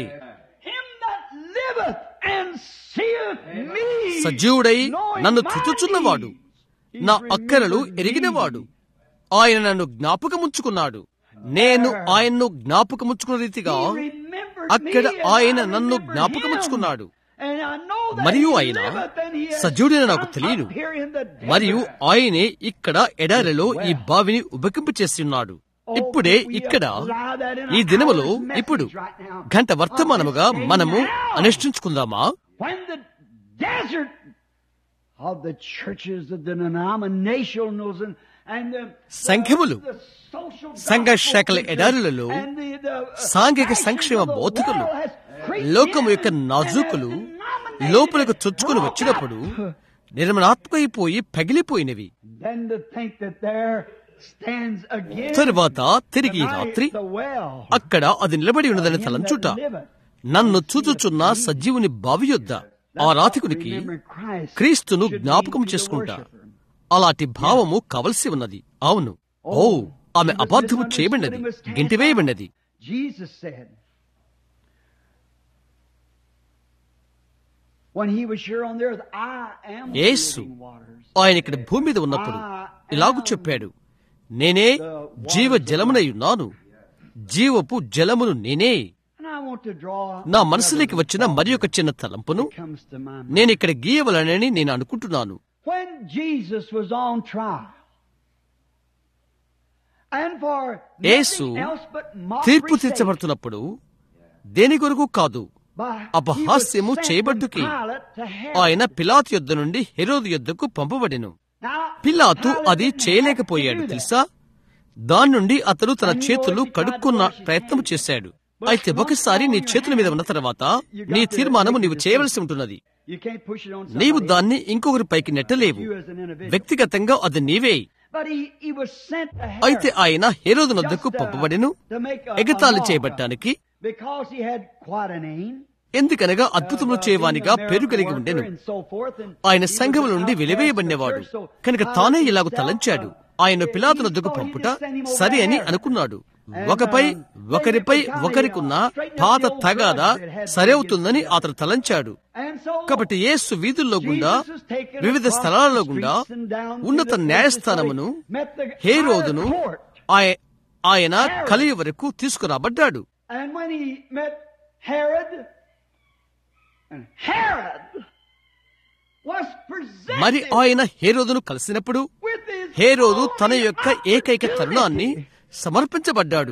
S1: సజీవుడై నన్ను చూచుచున్నవాడు, నా అక్కరలు ఎరిగినవాడు. ఆయన నన్ను జ్ఞాపకముంచుకున్నాడు. నేను ఆయన్ను జ్ఞాపకముంచుకున్న రీతిగా అక్కడ ఆయన నన్ను జ్ఞాపకముంచుకున్నాడు. మరియు ఆయన సజీవుడని నాకు తెలియదు. మరియు ఆయనే ఇక్కడ ఎడారిలో ఈ బావిని ఉబకింపు చేసి ఉన్నాడు. ఇప్పుడే ఇక్కడ ఈ దినములో ఇప్పుడు గంట వర్తమానముగా మనము అనుష్ఠించుకుందామా? సంఘములు, సంఘ శాఖల ఎడారులలో సాంఘిక సంక్షేమ బోధకులు, లోకము యొక్క నాజూకులు లోపలకు చొచ్చుకుని వచ్చినప్పుడు నిర్మలాత్మైపోయి పగిలిపోయినవి. తరువాత తిరిగి రాత్రి అక్కడ అది నిలబడి ఉన్నదని తలంచుట, నన్ను చూచుచున్న సజీవుని బావి యొద్ద ఆ రాతికునికి క్రీస్తును జ్ఞాపకం చేసుకుంటా. అలాంటి భావము కావలసి ఉన్నది. అవును, ఆమె అపార్థము చేయబడినది, గింటివేయబడినది. యేసు ఆయన ఇక్కడ భూమి మీద ఉన్నప్పుడు ఇలాగూ చెప్పాడు, నేనే జీవ జలమునయున్నాను, జీవపు జలమును నేనే. నా మనసులోకి వచ్చిన మరి ఒక చిన్న తలంపును నేనిక్కడ గీయవలనని నేను అనుకుంటున్నాను. యేసు తీర్పు తీర్చబడుతున్నప్పుడు దేని కొరకు కాదు, అపహాస్యము చేయబడ్డుకి ఆయన పిలాతు యొద్ద నుండి హెరోదు యొద్దకు పంపబడెను. పిలాతు అది చేయలేకపోయాడు తెలుసా. దాని నుండి అతడు తన చేతులు కడుక్కున్న ప్రయత్నం చేశాడు. అయితే ఒకసారి నీ చేతుల మీద ఉన్న తర్వాత నీ తీర్మానము నీవు చేయవలసి ఉంటున్నది. నీవు దాన్ని ఇంకొకరి పైకి నెట్టలేవు. వ్యక్తిగతంగా అది నీవే. అయితే ఆయన హెరోదు నొద్దకు పంపబడెను ఎగతాళి చేయబట్టానికి. ఎందుకనగా అద్భుతములు చేయవానిగా పేరు కలిగి ఉండెను. ఆయన సంఘం నుండి వెలివేయబడినవాడు కనుక తానే ఇలాగ తలంచాడు. ఆయన పిలాతు నొద్దకు పంపుట సరి అని అనుకున్నాడు. ఒకరిపై ఒకరికున్న పాత తగాద సరవుతుందని అతను తలంచాడు. కాబట్టి యేసు వీధుల్లో గుండా వివిధ స్థలాలలో గుండా ఉన్నత న్యాయస్థానమును హేరోదును ఆయన కలియ వరకు తీసుకురాబడ్డాడు. మరి ఆయన హేరోదును కలిసినప్పుడు హేరోదు తన యొక్క ఏకైక తరుణాన్ని సమర్పించబడ్డాడు.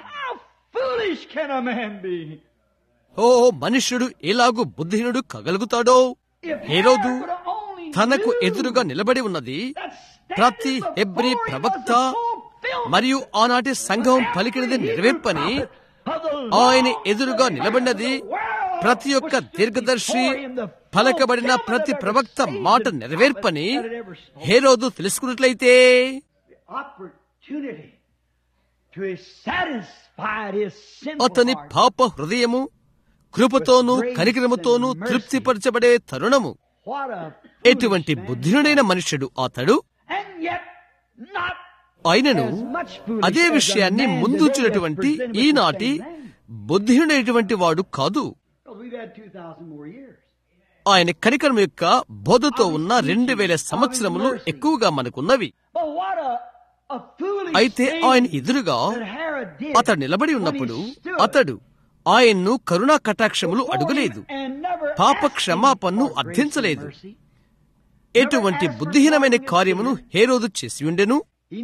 S1: ఓ మనుష్యుడు ఎలాగూ బుద్ధిహీనుడు కాగలుగుతాడో. హేరోదు తనకు ఎదురుగా నిలబడి ఉన్నది ప్రతి హెబ్రీ ప్రవక్త మరియు ఆనాటి సంఘం పలికినది నెరవేర్పని. ఆయన ఎదురుగా నిలబడినది ప్రతి ఒక్క దీర్ఘదర్శి పలకబడిన ప్రతి ప్రవక్త మాట నెరవేర్పని హేరోదు తెలుసుకున్నట్లయితే అతని పాప హృదయము కృపతోనూ కనికరముతోనూ తృప్తిపరచబడే తరుణము. ఎటువంటి బుద్ధినుడైన మనుష్యుడు అతడు. ఆయనను అదే విషయాన్ని ముందుంచినటువంటి ఈనాటి బుద్ధినుడైనటువంటి వాడు కాదు. ఆయన కనికరం యొక్క బోధతో ఉన్న 2000 సంవత్సరములు ఎక్కువగా మనకున్నవి. అయితే ఆయన ఎదురుగా అతడు నిలబడి ఉన్నప్పుడు అతడు ఆయన్ను కరుణా కటాక్షములు అడుగలేదు, పాప క్షమాపణను అర్థించలేదు. ఎటువంటి బుద్ధిహీనమైన కార్యమును హేరోదు చేసి ఉండెను.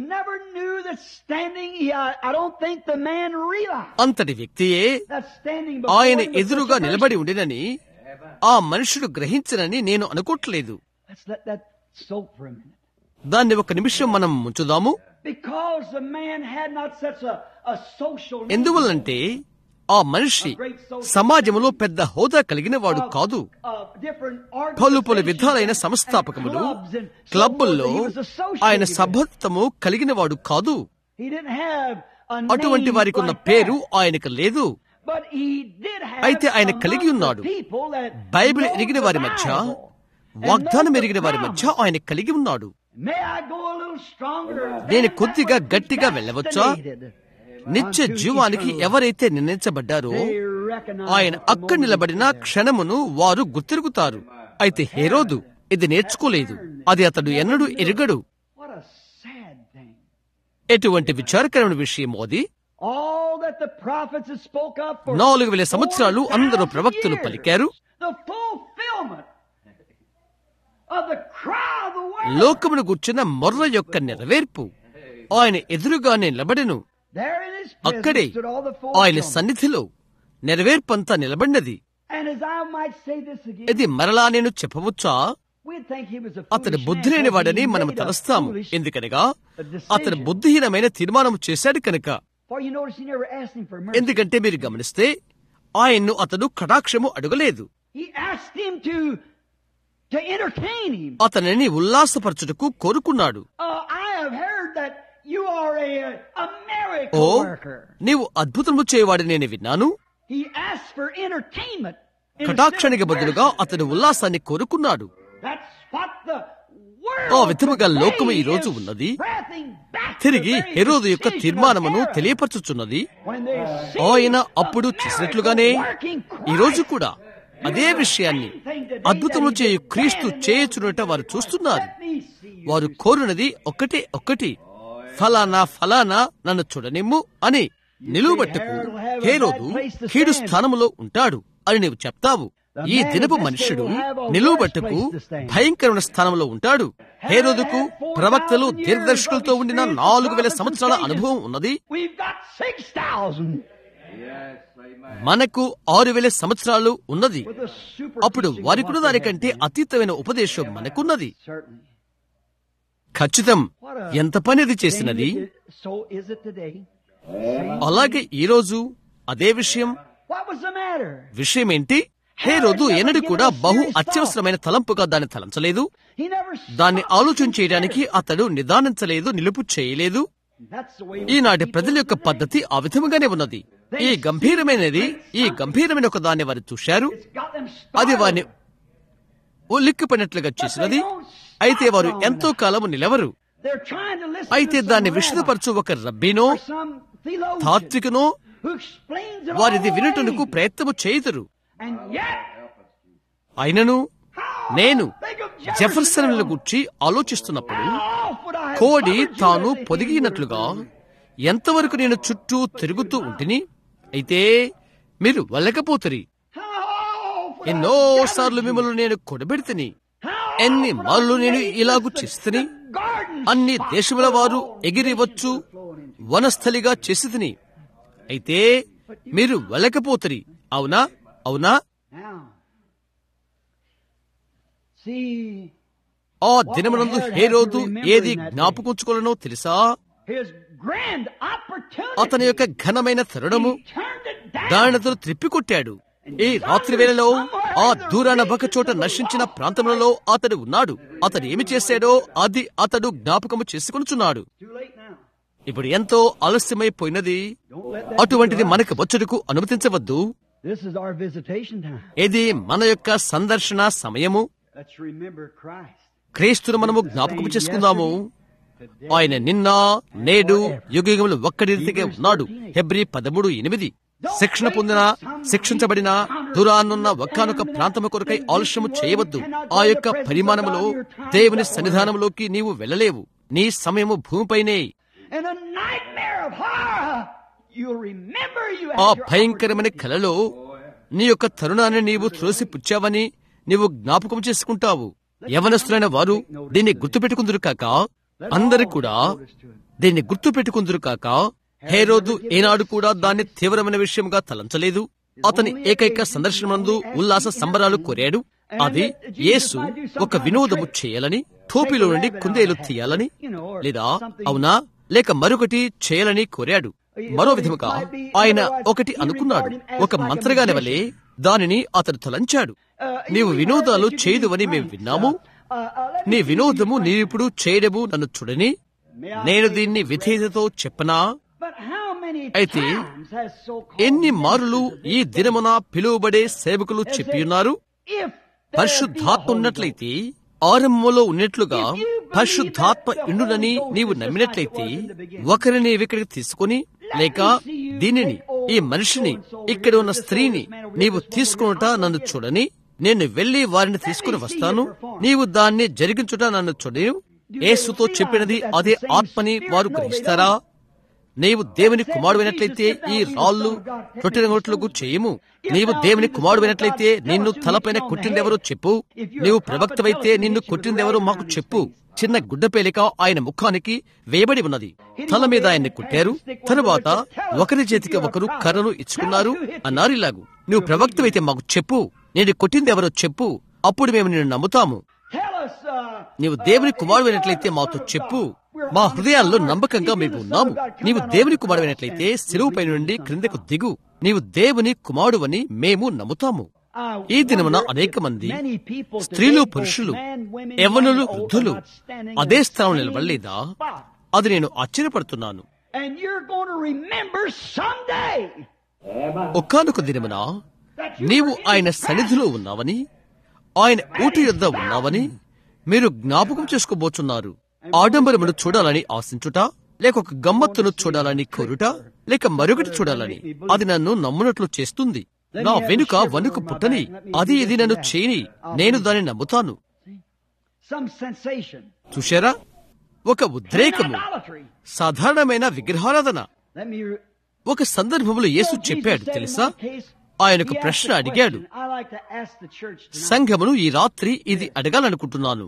S1: అంతటి వ్యక్తియే ఆయన ఎదురుగా నిలబడి ఉండినని ఆ మనుషుడు గ్రహించనని నేను అనుకోవట్లేదు. దాన్ని ఒక నిమిషం మనం ఉంచుదాము. ఎందువల్లంటే ఆ మనిషి సమాజంలో పెద్ద హోదా కలిగిన వాడు కాదు. పలు విధాలైన సంస్థాపకములు క్లబ్బుల్లో ఆయన సభ్యత్వము కలిగిన వాడు కాదు. అటువంటి వారికి ఉన్న పేరు ఆయనకు లేదు. అయితే ఆయన కలిగి ఉన్నాడు. బైబిల్ ఎరిగిన వారి మధ్య, వాగ్దానం ఎరిగిన వారి మధ్య ఆయన కలిగి ఉన్నాడు. నేను కొద్దిగా గట్టిగా వెళ్ళవచ్చా? నిత్య జీవానికి ఎవరైతే నిర్ణయించబడ్డారో ఆయన అక్కడ నిలబడిన క్షణమును వారు గుర్తిరుగుతారు. అయితే హేరోదు ఇది నేర్చుకోలేదు. అది అతడు ఎన్నడూ ఎరుగడు. ఎటువంటి విచారకరమైన విషయం అది. 4000 సంవత్సరాలు అందరూ ప్రవక్తలు పలికారు. లోకమును గుర్చిన మొర్ర యొక్క నెరవేర్పు ఆయన ఎదురుగానే నిలబడెను. అక్కడే ఆయన సన్నిధిలో నెరవేర్పంతా నిలబడినది. ఇది మరలా నేను చెప్పవచ్చా? అతడు బుద్ధిలేని వాడని మనం తలస్తాము. ఎందుకనగా అతడు బుద్ధిహీనమైన తీర్మానం చేశాడు కనుక. ఎందుకంటే మీరు గమనిస్తే ఆయన్ను అతడు కటాక్షము అడగలేదు. అతనిని ఉల్లాసపరచుటకు కోరుకున్నాడు. ఓ, నీవు అద్భుతము చేయవాడు నేను విన్నాను. కటాక్షానికి బదులుగా అతడు ఉల్లాసాన్ని కోరుకున్నాడు. ఆ విధముగా లోకము ఈ రోజు ఉన్నది తిరిగి హెరోదు యొక్క తీర్మానమును తెలియపరచుచున్నది. ఆయన అప్పుడు చేసినట్లుగానే ఈ రోజు కూడా అదే విషయాన్ని అద్భుతములు చేయు క్రీస్తు చేయుచున్నట్టు వారు చూస్తున్నారు. వారు కోరునది ఒక్కటి, ఫలానా ఫలానా నన్ను చూడనిమ్ము అని. నిలువబట్టుకు హేరోదు కీడు స్థానములో ఉంటాడు అని నీవు చెప్తావు. ఈ దినపు మనుష్యుడు నిలువబట్టుకు భయంకరమైన స్థానంలో ఉంటాడు. హేరోదుకు ప్రవక్తలు దీర్ఘదర్శకులతో ఉండిన 4000 సంవత్సరాల అనుభవం ఉన్నది. మనకు 6000 సంవత్సరాలు ఉన్నది. అప్పుడు వారికున్న దానికంటే అతీతమైన ఉపదేశం మనకున్నది. ఖచ్చితం. ఎంత పని అది చేసినది. అలాగే ఈరోజు అదే విషయమేంటి? హేరోదు ఎన్నడూ కూడా బహు అత్యవసరమైన తలంపుగా దాన్ని తలంచలేదు. దాన్ని ఆలోచన చేయడానికి అతడు నిదానించలేదు, నిలుపు చేయలేదు. ఈనాటి ప్రజల యొక్క పద్ధతి ఆ విధముగానే ఉన్నది. ఈ గంభీరమైన ఒక దాన్ని వారు చూశారు. అది వారిని ఉలిక్కిపడినట్లుగా చేసినది. అయితే వారు ఎంతో కాలము నిలవరు. అయితే దాన్ని విశదపరచు ఒక రబ్బీనో తాత్వికనో వారిది వినుటకు ప్రయత్నము చేయుదురు. అయినను నేను జెఫర్సన్ల గురించి ఆలోచిస్తున్నప్పుడు కోడి తాను పొదిగినట్లుగా ఎంతవరకు నేను చుట్టూ తిరుగుతూ ఉంటిని. అయితే మీరు వెళ్ళకపోతురి. ఎన్నోసార్లు మిమ్మల్ని నేను కొడబెడితిని. ఎన్ని మార్లు నేను ఇలాగు చేస్తుని. అన్ని దేశముల వారు ఎగిరివచ్చు వనస్థలిగా చేసితిని. అయితే మీరు వెళ్ళకపోతురి. అవునా? ఆ దినమునందు హేరోదు ఏది జ్ఞాపకుంచుకోవాలనో తెలుసా? అతని యొక్క ఘనమైన తరుణము దానితో త్రిప్పికొట్టాడు. ఈ రాత్రి వేళలో ఆ దూరాన ఒక చోట నశించిన ప్రాంతములలో అతడు ఉన్నాడు. అతడు ఏమి చేశాడో అది అతడు జ్ఞాపకము చేసుకొనుచున్నాడు. ఇప్పుడు ఎంతో ఆలస్యమైపోయినది. అటువంటిది మనకు వచ్చుటకు అనుమతించవద్దు. ఇది మన యొక్క సందర్శన సమయము. క్రీస్తును మనము జ్ఞాపకము చేసుకుందాము. ఆయన నిన్న నేడు యుగయుగములు ఒక్కడి రీతిగా ఉన్నాడు. హెబ్రీ 13:8. శిక్షణ పొందిన శిక్షించబడిన దూరానున్న ఒక్కనొక ప్రాంతము కొరకై ఆలస్యము చేయవద్దు. ఆ యొక్క పరిమాణములో దేవుని సన్నిధానములోకి నీవు వెళ్ళలేవు. నీ సమయము భూమిపైనే. ఆ భయంకరమైన కలలో నీ యొక్క తరుణాన్ని నీవు త్రోసిపుచ్చావని నీవు జ్ఞాపకం చేసుకుంటావు. యవనస్తులైన వారు దీన్ని గుర్తుపెట్టుకుందురు కాక, అందరి కూడా దీన్ని గుర్తుపెట్టుకుందురు కాక, హేరోదు ఏనాడు కూడా దాన్ని తీవ్రమైన విషయంగా తలంచలేదు. అతని ఏకైక సందర్శనమందు ఉల్లాస సంబరాలు కోరాడు. అది యేసు ఒక వినోదము చేయాలని, టోపీలో నుండి కుందేలు తీయాలని, లేదా అవునా లేక మరొకటి చేయాలని కోరాడు. మరో విధముగా ఆయన ఒకటి అనుకున్నాడు. ఒక మంత్రగాని వలె దానిని అతడు తలంచాడు. నీవు వినోదాలు చేయదువని మేము విన్నాము. నీ వినోదము నీవిప్పుడు చేయడము నన్ను చూడని నేను దీన్ని విధేయతతో చెప్పనా? అయితే ఎన్ని మారులు ఈ దినమున పిలువబడే సేవకులు చెప్పియున్నారు. పరిశుద్ధాత్మ ఉన్నట్లయితే ఆరంభంలో ఉన్నట్లుగా పరిశుద్ధాత్మ ఇండునని నీవు నమ్మినట్లయితే ఒకరిని ఇక్కడికి తీసుకుని, లేక దీనిని ఈ మనిషిని ఇక్కడ ఉన్న స్త్రీని నీవు తీసుకునుట నన్ను చూడని, నేను వెళ్లి వారిని తీసుకుని వస్తాను. నీవు దాన్ని జరిగించుట నన్ను చూడని యేసుతో చెప్పినది అదే ఆత్మని వారు గ్రహిస్తారా? నీవు దేవుని కుమారుడైనట్లయితే ఈ రాళ్లు రొట్టెనగొట్లకు చేయము. నీవు దేవుని కుమారుడైనట్లయితే నిన్ను తలపైన కొట్టిందెవరో చెప్పు. నీవు ప్రవక్తవైతే నిన్ను కొట్టిందెవరో మాకు చెప్పు. చిన్న గుడ్డపేలిక ఆయన ముఖానికి వేయబడి ఉన్నది. తల మీద ఆయన్ని కొట్టారు. తరువాత ఒకరి చేతికి ఒకరు కర్రను ఇచ్చుకున్నారు. అన్నారు ఇలాగు, నువ్వు ప్రవక్తవైతే మాకు చెప్పు, నేను కొట్టిందెవరో చెప్పు, అప్పుడు మేము నిన్ను నమ్ముతాము. నీవు దేవుని కుమారుడైనట్లయితే మాతో చెప్పు. మా హృదయాల్లో నమ్మకంగా మేము ఉన్నాము. నీవు దేవుని కుమారుడైనట్లయితే శిలువపై నుండి క్రిందకు దిగు. నీవు దేవుని కుమారుడని మేము నమ్ముతాము. ఈ దినమున అనేక మంది స్త్రీలు, పురుషులు, యవ్వనులు, వృద్ధులు అదే స్థానం నిలబడలేదా? అది నేను ఆశ్చర్యపడుతున్నాను. ఒకానొక దినమున నీవు ఆయన సన్నిధిలో ఉన్నావని, ఆయన ఊటి యొద్ద ఉన్నావని మీరు జ్ఞాపకం చేసుకోబోతున్నారు. ఆడంబరమును చూడాలని ఆశించుట, లేక ఒక గమ్మత్తును చూడాలని కోరుట, లేక మరొకటి చూడాలని అది నన్ను నమ్మునట్లు చేస్తుంది. నా వెనుక వణుకు పుట్టని, అది ఇది నన్ను చేయని, నేను దాన్ని నమ్ముతాను. చూశారా, ఒక ఉద్రేకము, సాధారణమైన విగ్రహారాధన. ఒక సందర్భంలో యేసు చెప్పాడు తెలుసా, ఆయన ఒక ప్రశ్న అడిగాడు. సంఘమును ఈ రాత్రి ఇది అడగాలనుకుంటున్నాను.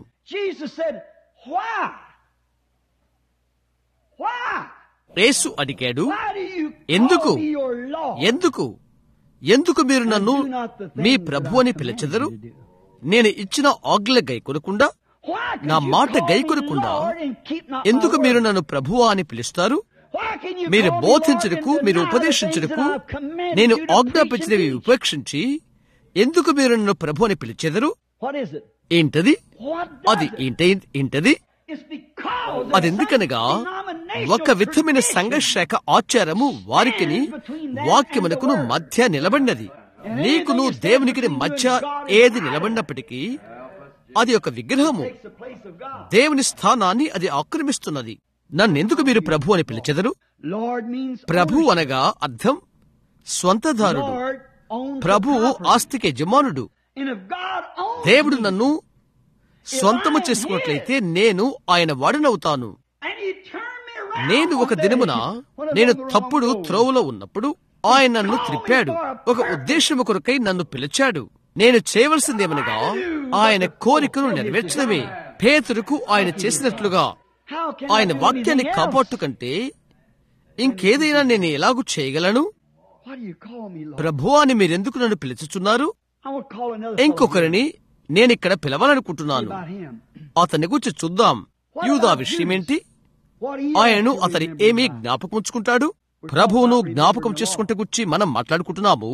S1: యేసు అడిగాడు, ఎందుకు ఎందుకు ఎందుకు మీరు నన్ను మీ ప్రభు అని పిలిచెదరు? నేను ఇచ్చిన ఆజ్ఞల గైకొనకుండా, నా మాట గైకొనకుండా ఎందుకు మీరు నన్ను ప్రభువా అని పిలుస్తారు? మీరు బోధించుటకు, మీరు ఉపదేశించుటకు నేను ఆజ్ఞాపించినవి ఉపేక్షించి ఎందుకు మీరు నన్ను ప్రభు అని పిలిచెదరు? ఏంటది? అది ఏంటది? అదెందుకనగా ఒక విధమైన సంఘశాఖ ఆచారము వారికిని వాక్యమునకును మధ్య నిలబడినది. నీకును దేవునికి మధ్య ఏది నిలబడినప్పటికీ అది ఒక విగ్రహము. దేవుని స్థానాన్ని అది ఆక్రమిస్తున్నది. నన్నెందుకు మీరు ప్రభు అని పిలిచెదరు? ప్రభు అనగా అర్థం స్వంతదారుడు. ప్రభువు ఆస్తికి యజమానుడు. దేవుడు నన్ను స్వంతము చేసుకున్నట్లయితే నేను ఆయన వాడనవుతాను. నేను ఒక దినమున నేను తప్పుడు త్రోవలో ఉన్నప్పుడు ఆయన నన్ను త్రిప్పాడు. ఒక ఉద్దేశము కొరకై నన్ను పిలిచాడు. నేను చేయవలసిందేమనగా ఆయన కోరికను నెరవేర్చడమే. పేతురుకు ఆయన చేసినట్లుగా ఆయన వాక్యాన్ని కాపాటు కంటే ఇంకేదైనా నేను ఎలాగూ చేయగలను? ప్రభువా అని మీరెందుకు నన్ను పిలుచుచున్నారు? ఇంకొకరిని నేనిక్కడ పిలవాలనుకుంటున్నాను. అతని గురించి చూద్దాం. యూదా విషయమేంటి? ఆయనను అతని ఏమీ జ్ఞాపకం ఉంచుకుంటాడు? ప్రభువును జ్ఞాపకం చేసుకుంటే గురించి మనం మాట్లాడుకుంటున్నాము.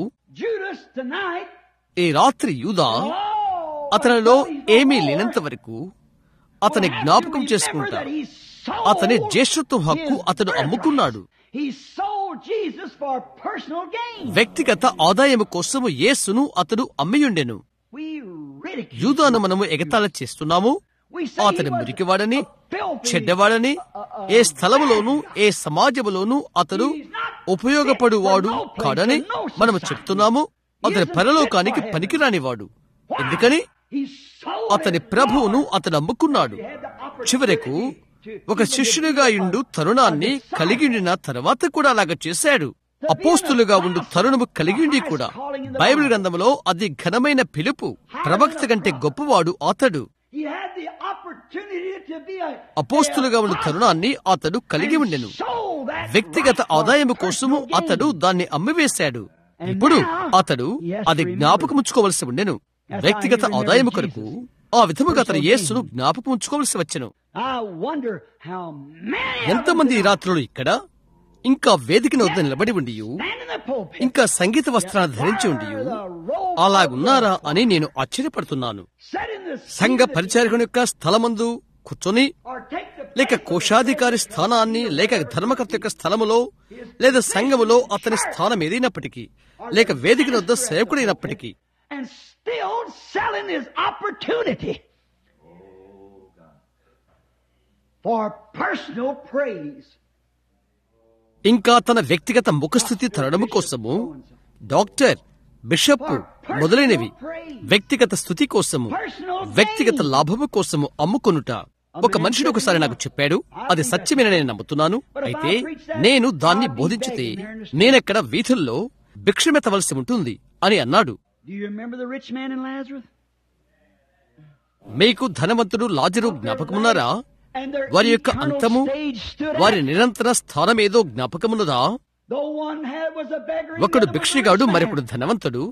S1: ఈ రాత్రి యూదా అతనిలో ఏమీ లేనంత వరకు అతని జ్ఞాపకం చేసుకుంటాడు. అతని జ్యేష్ఠత్వ హక్కు అతడు అమ్ముకున్నాడు. వ్యక్తిగత ఆదాయం కోసము యేసును అతడు అమ్మియుండెను. యూదాను మనము ఎగతాళి చేస్తున్నాము. అతని మురికివాడని, చెడ్డవాడని, ఏ స్థలములోనూ ఏ సమాజములోనూ అతడు ఉపయోగపడువాడు కాడని మనము చెప్తున్నాము. అతని పరలోకానికి పనికిరానివాడు. ఎందుకని? అతని ప్రభువును అతను అమ్ముకున్నాడు. చివరకు ఒక శిష్యునిగా ఉండు తరుణాన్ని కలిగిండిన తర్వాత కూడా అలాగ చేశాడు. అపోస్తులుగా ఉండు తరుణము కలిగిండి కూడా బైబిల్ గ్రంథంలో అది ఘనమైన పిలుపు. ప్రవక్త కంటే గొప్పవాడు అతడు. అపోస్తులుగా ఉండు తరుణాన్ని అతడు కలిగి ఉండెను. వ్యక్తిగత ఆదాయం కోసము అతడు దాన్ని అమ్మివేశాడు. ఇప్పుడు అతడు అది జ్ఞాపకముంచుకోవలసి ఉండెను. వ్యక్తిగత ఆదాయం కొరకు ఆ విధముగా అతను యేసును జ్ఞాపకం ఉంచుకోవలసి వచ్చెను. ఎంతమంది ఈ రాత్రులు ఇక్కడ ఇంకా వేదికను వద్ద నిలబడి ఉండి, ఇంకా సంగీత వస్త్రాన్ని ధరించి ఉండి అలాగున్నారా అని నేను ఆశ్చర్యపడుతున్నాను. సంఘ పరిచారకుని యొక్క స్థలమందు కూర్చొని, లేక కోశాధికారి స్థానాన్ని, లేక ధర్మకర్త యొక్క స్థలములో, లేదా సంఘములో అతని స్థానం ఏదైనప్పటికీ, లేక వేదికను వద్ద సేవకుడైనప్పటికీ ఇంకా తన వ్యక్తిగత ముఖస్థితి తరడము కోసము డాక్టర్, బిషప్ మొదలైనవి వ్యక్తిగత స్థుతి కోసము, వ్యక్తిగత లాభము కోసము అమ్ముకొనుట. ఒక మనుషుడు ఒకసారి నాకు చెప్పాడు, అది సత్యమేనని నేను నమ్ముతున్నాను. అయితే నేను దాన్ని బోధించితే నేనెక్కడ వీధుల్లో భిక్షమెత్తవలసి ఉంటుంది అని అన్నాడు. మీకు ధనవంతుడు లాజరు జ్ఞాపకమున్నారా? వారి యొక్క అంతము, వారి నిరంతర స్థానమేదో జ్ఞాపకమున్నదా? ఒకడు భిక్షగాడు, మరొకడు ధనవంతుడు.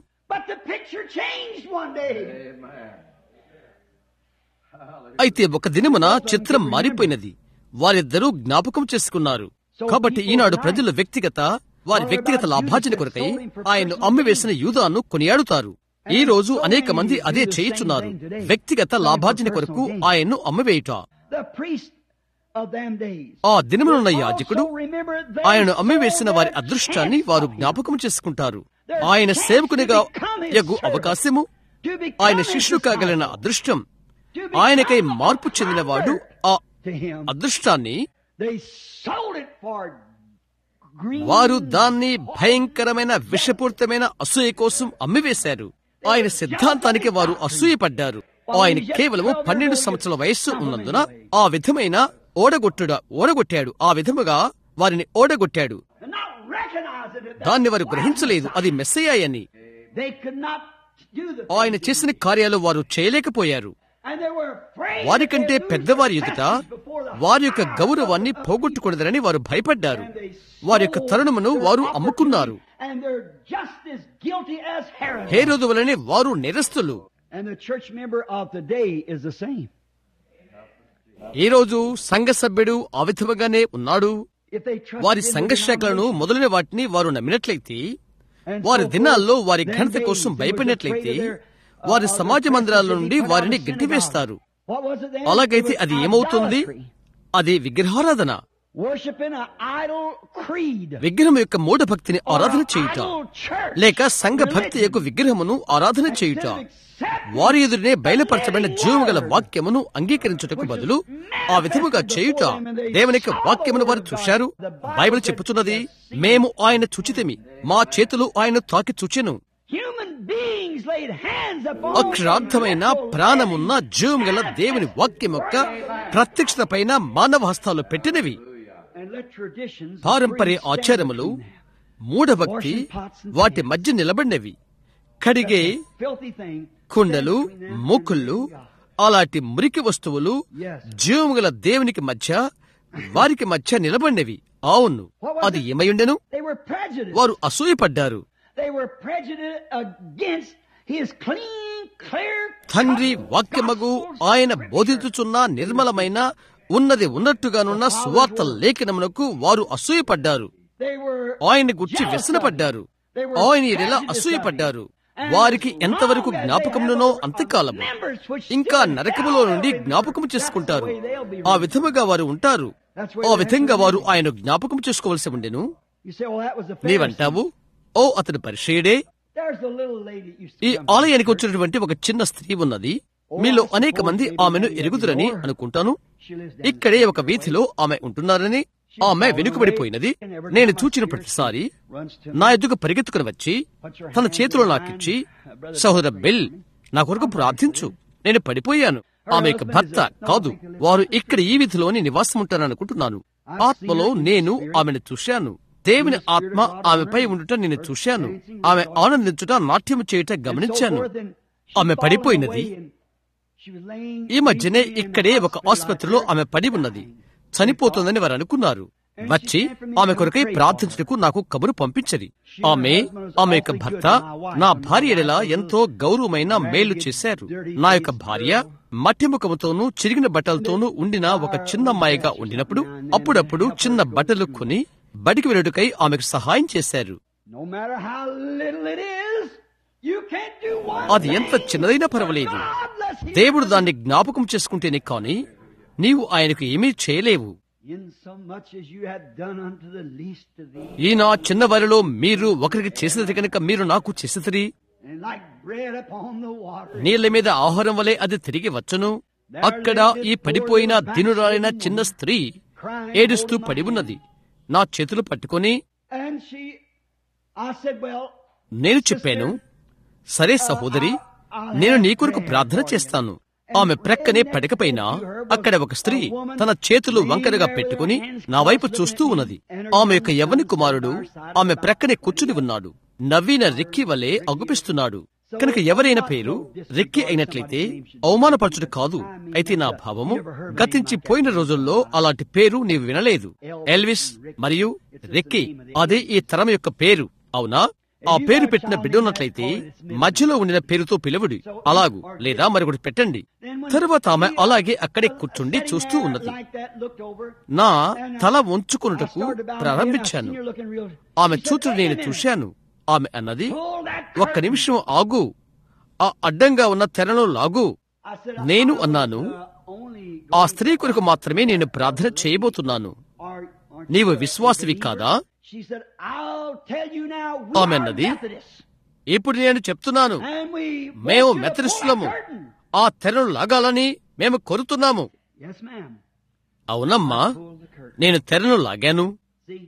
S1: అయితే ఒక దినమున చిత్రం మారిపోయినది. వారిద్దరూ జ్ఞాపకం చేసుకున్నారు. కాబట్టి ఈనాడు ప్రజలు వారి వ్యక్తిగత లాభార్జన కొరకై ఆయన్ను అమ్మివేసిన యూదాను కొనియాడుతారు. ఈ రోజు అనేక మంది అదే చేయుచున్నారు. వ్యక్తిగత లాభార్జన కొరకు ఆయన్ను అమ్మివేయుట. ఆ దినమునున్న యాజకుడు ఆయనను అమ్మివేసిన వారి అదృష్టాన్ని వారు జ్ఞాపకం చేసుకుంటారు. ఆయన సేవకునిగా యగు అవకాశము, ఆయన శిష్యుడు కాగలిగిన అదృష్టం, ఆయనకై మార్పు చెందినవాడు ఆ అదృష్టాన్ని వారు దాన్ని భయంకరమైన విషపూరితమైన అసూయ కోసం అమ్మివేశారు. ఆయన సిద్ధాంతానికి వారు అసూయపడ్డారు. ఆయన కేవలము 12 సంవత్సరాల వయస్సు ఉన్నందున ఆ విధమైన ఓడగొట్టాడు. ఆ విధముగా వారిని ఓడగొట్టాడు. దాన్ని వారు గ్రహించలేదు అది మెస్సయ్య అని. ఆయన చేసిన కార్యాలు వారు చేయలేకపోయారు. వారికంటే పెద్దవారి ఎదుట వారి యొక్క గౌరవాన్ని పోగొట్టుకున్నదని వారు భయపడ్డారు. వారి యొక్క తరుణమును వారు అమ్ముకున్నారు. హేరోదు వలనే వారు నేరస్తులు. ఈ రోజు సంఘ సభ్యుడు ఆ విధముగానే ఉన్నాడు. వారి సంఘ శాఖలను మొదలైన వాటిని వారు నమ్మినట్లయితే, వారి దినాల్లో వారి ఘనత కోసం భయపడినట్లయితే, వారి సమాజ మందిరాల నుండి వారిని గట్టివేస్తారు. అలాగైతే అది ఏమవుతుంది? అది విగ్రహారాధన. విగ్రహం యొక్క మూఢభక్తిని ఆరాధన చేయుట, లేక సంఘ భక్తి యొక్క విగ్రహమును ఆరాధన చేయుట, వారి ఎదురునే బయలుపరచబడిన జీవము గల వాక్యమును అంగీకరించుటకు బదులు ఆ విధముగా చేయుట. దేవుని యొక్క వాక్యమును వారు చూశారు. బైబిల్ చెప్పుతున్నది, మేము ఆయన చూచితిమి, మా చేతులు ఆయన తాకి చూచెను. అక్షరార్థమైన ప్రాణమున్న జీవం గల దేవుని వాక్యం యొక్క ప్రత్యక్షత పైన మానవ హస్తాలు పెట్టినవి. పారంపర్య ఆచారములు, మూఢభక్తి వాటి మధ్య నిలబడినవి. కడిగే కుండలు, మూకుళ్ళు, అలాంటి మురికి వస్తువులు జీవము గల దేవునికి మధ్య, వారికి మధ్య నిలబడినవి. అవును, అది ఏమైయుండెను? వారు అసూయపడ్డారు. తండ్రి వాక్యమగు ఆయన బోధించుచున్న నిర్మలమైన ఉన్నది ఉన్నట్టుగానున్న సువార్త లేఖనమునకు వారు అసూయపడ్డారు. ఆయన గుర్చి వ్యసనపడ్డారు. ఆయన ఎలా అసూయపడ్డారు. వారికి ఎంతవరకు జ్ఞాపకమునో అంతకాలము ఇంకా నరకములో నుండి జ్ఞాపకము చేసుకుంటారు. ఆ విధముగా వారు ఉంటారు. ఆ విధంగా వారు ఆయన జ్ఞాపకం చేసుకోవలసి ఉండెను. నీవంటావు, ఓ అతడు పరిచయుడే. ఈ ఆలయానికి వచ్చినటువంటి ఒక చిన్న స్త్రీ ఉన్నది. మీలో అనేక మంది ఆమెను ఎరుగుదురని అనుకుంటాను. ఇక్కడే ఒక వీధిలో ఆమె ఉంటున్నారని. ఆమె వెనుకబడిపోయినది. నేను చూచిన ప్రతిసారి నా ఎదుగు పరిగెత్తుకుని వచ్చి తన చేతిలో నాకిచ్చి, సహోదర బెల్, నా కొరకు ప్రార్థించు, నేను పడిపోయాను. ఆమె యొక్క భర్త కాదు, వారు ఇక్కడ ఈ వీధిలోని నివాసం ఉంటారనుకుంటున్నాను. ఆత్మలో నేను ఆమెను చూశాను. దేవుని ఆత్మ ఆమెపై ఉండుట నేను చూశాను. ఆమె ఆనందించుట, నాట్యము చేయుట గమనించాను. ఆమె పడిపోయినది. ఈ మధ్యనే ఇక్కడే ఒక ఆసుపత్రిలో ఆమె పడి ఉన్నది. చనిపోతుందని వారు అనుకున్నారు. వచ్చి ఆమె కొరకై ప్రార్థించుటకు నాకు కబురు పంపించది. ఆమె యొక్క భర్త నా భార్య ఎడల ఎంతో గౌరవమైన మేలు చేశారు. నా యొక్క భార్య మట్టి ముఖముతోనూ చిరిగిన బట్టలతోనూ ఉండిన ఒక చిన్న అమ్మాయిగా ఉండినప్పుడు అప్పుడప్పుడు చిన్న బట్టలు కొని బడికి వెళ్ళుటకై ఆమెకు సహాయం చేశారు. అది ఎంత చిన్నదైనా పర్వాలేదు. దేవుడు దాన్ని జ్ఞాపకం చేసుకుంటేనే కాని నీవు ఆయనకు ఏమీ చేయలేవు. ఈ నా చిన్న వారిలో మీరు ఒకరికి చేసినది కనుక మీరు నాకు చేసిరి. నీళ్ల మీద ఆహారం వలె అది తిరిగి వచ్చును. అక్కడ ఈ పడిపోయిన దినురాలైన చిన్న స్త్రీ ఏడుస్తూ పడి ఉన్నది. నా చేతులు పట్టుకొని నేను చెప్పాను, సరే సహోదరి, నేను నీ కొరకు ప్రార్థన చేస్తాను. ఆమె ప్రక్కనే పడకపైన అక్కడ ఒక స్త్రీ తన చేతులు వంకరగా పెట్టుకుని నా వైపు చూస్తూ ఉన్నది. ఆమె యొక్క యవ్వని కుమారుడు ఆమె ప్రక్కనే కూర్చుని ఉన్నాడు. నవ్విన రిక్కీ వలె అగుపిస్తున్నాడు. కనుక ఎవరైనా పేరు రిక్కీ అయినట్లయితే అవమానపరచుడు కాదు. అయితే నా భావము, గతించి పోయిన రోజుల్లో అలాంటి పేరు నీవు వినలేదు. ఎల్విస్ మరియు రిక్కీ, అదే ఈ తరం యొక్క పేరు. అవునా? ఆ పేరు పెట్టిన బిడ్డ ఉన్నట్లయితే మధ్యలో ఉండిన పేరుతో పిలువుడి, అలాగు లేదా మరొకటి పెట్టండి. తరువాత ఆమె అలాగే అక్కడే కూర్చుండి చూస్తూ ఉన్నది. నా తల వంచుకొనుటకు ప్రారంభించాను. ఆమె చూచుడు నేను చూశాను. ఆమె అన్నది, ఒక్క నిమిషం ఆగు, ఆ అడ్డంగా ఉన్న తెరను లాగు. నేను అన్నాను, ఆ స్త్రీ కొరకు మాత్రమే నేను ప్రార్థన చేయబోతున్నాను. నీవు విశ్వాసివి కాదా? ఆమె అన్నది, ఇప్పుడు నేను చెప్తున్నాను, మేము మెథడిస్టులము, ఆ తెరను లాగాలని మేము కోరుతున్నాము.
S2: Yes, ma'am.
S1: అవునమ్మా,
S2: Pull the curtain.
S1: నేను తెరను లాగాను.
S2: See?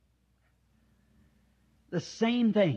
S2: The same thing.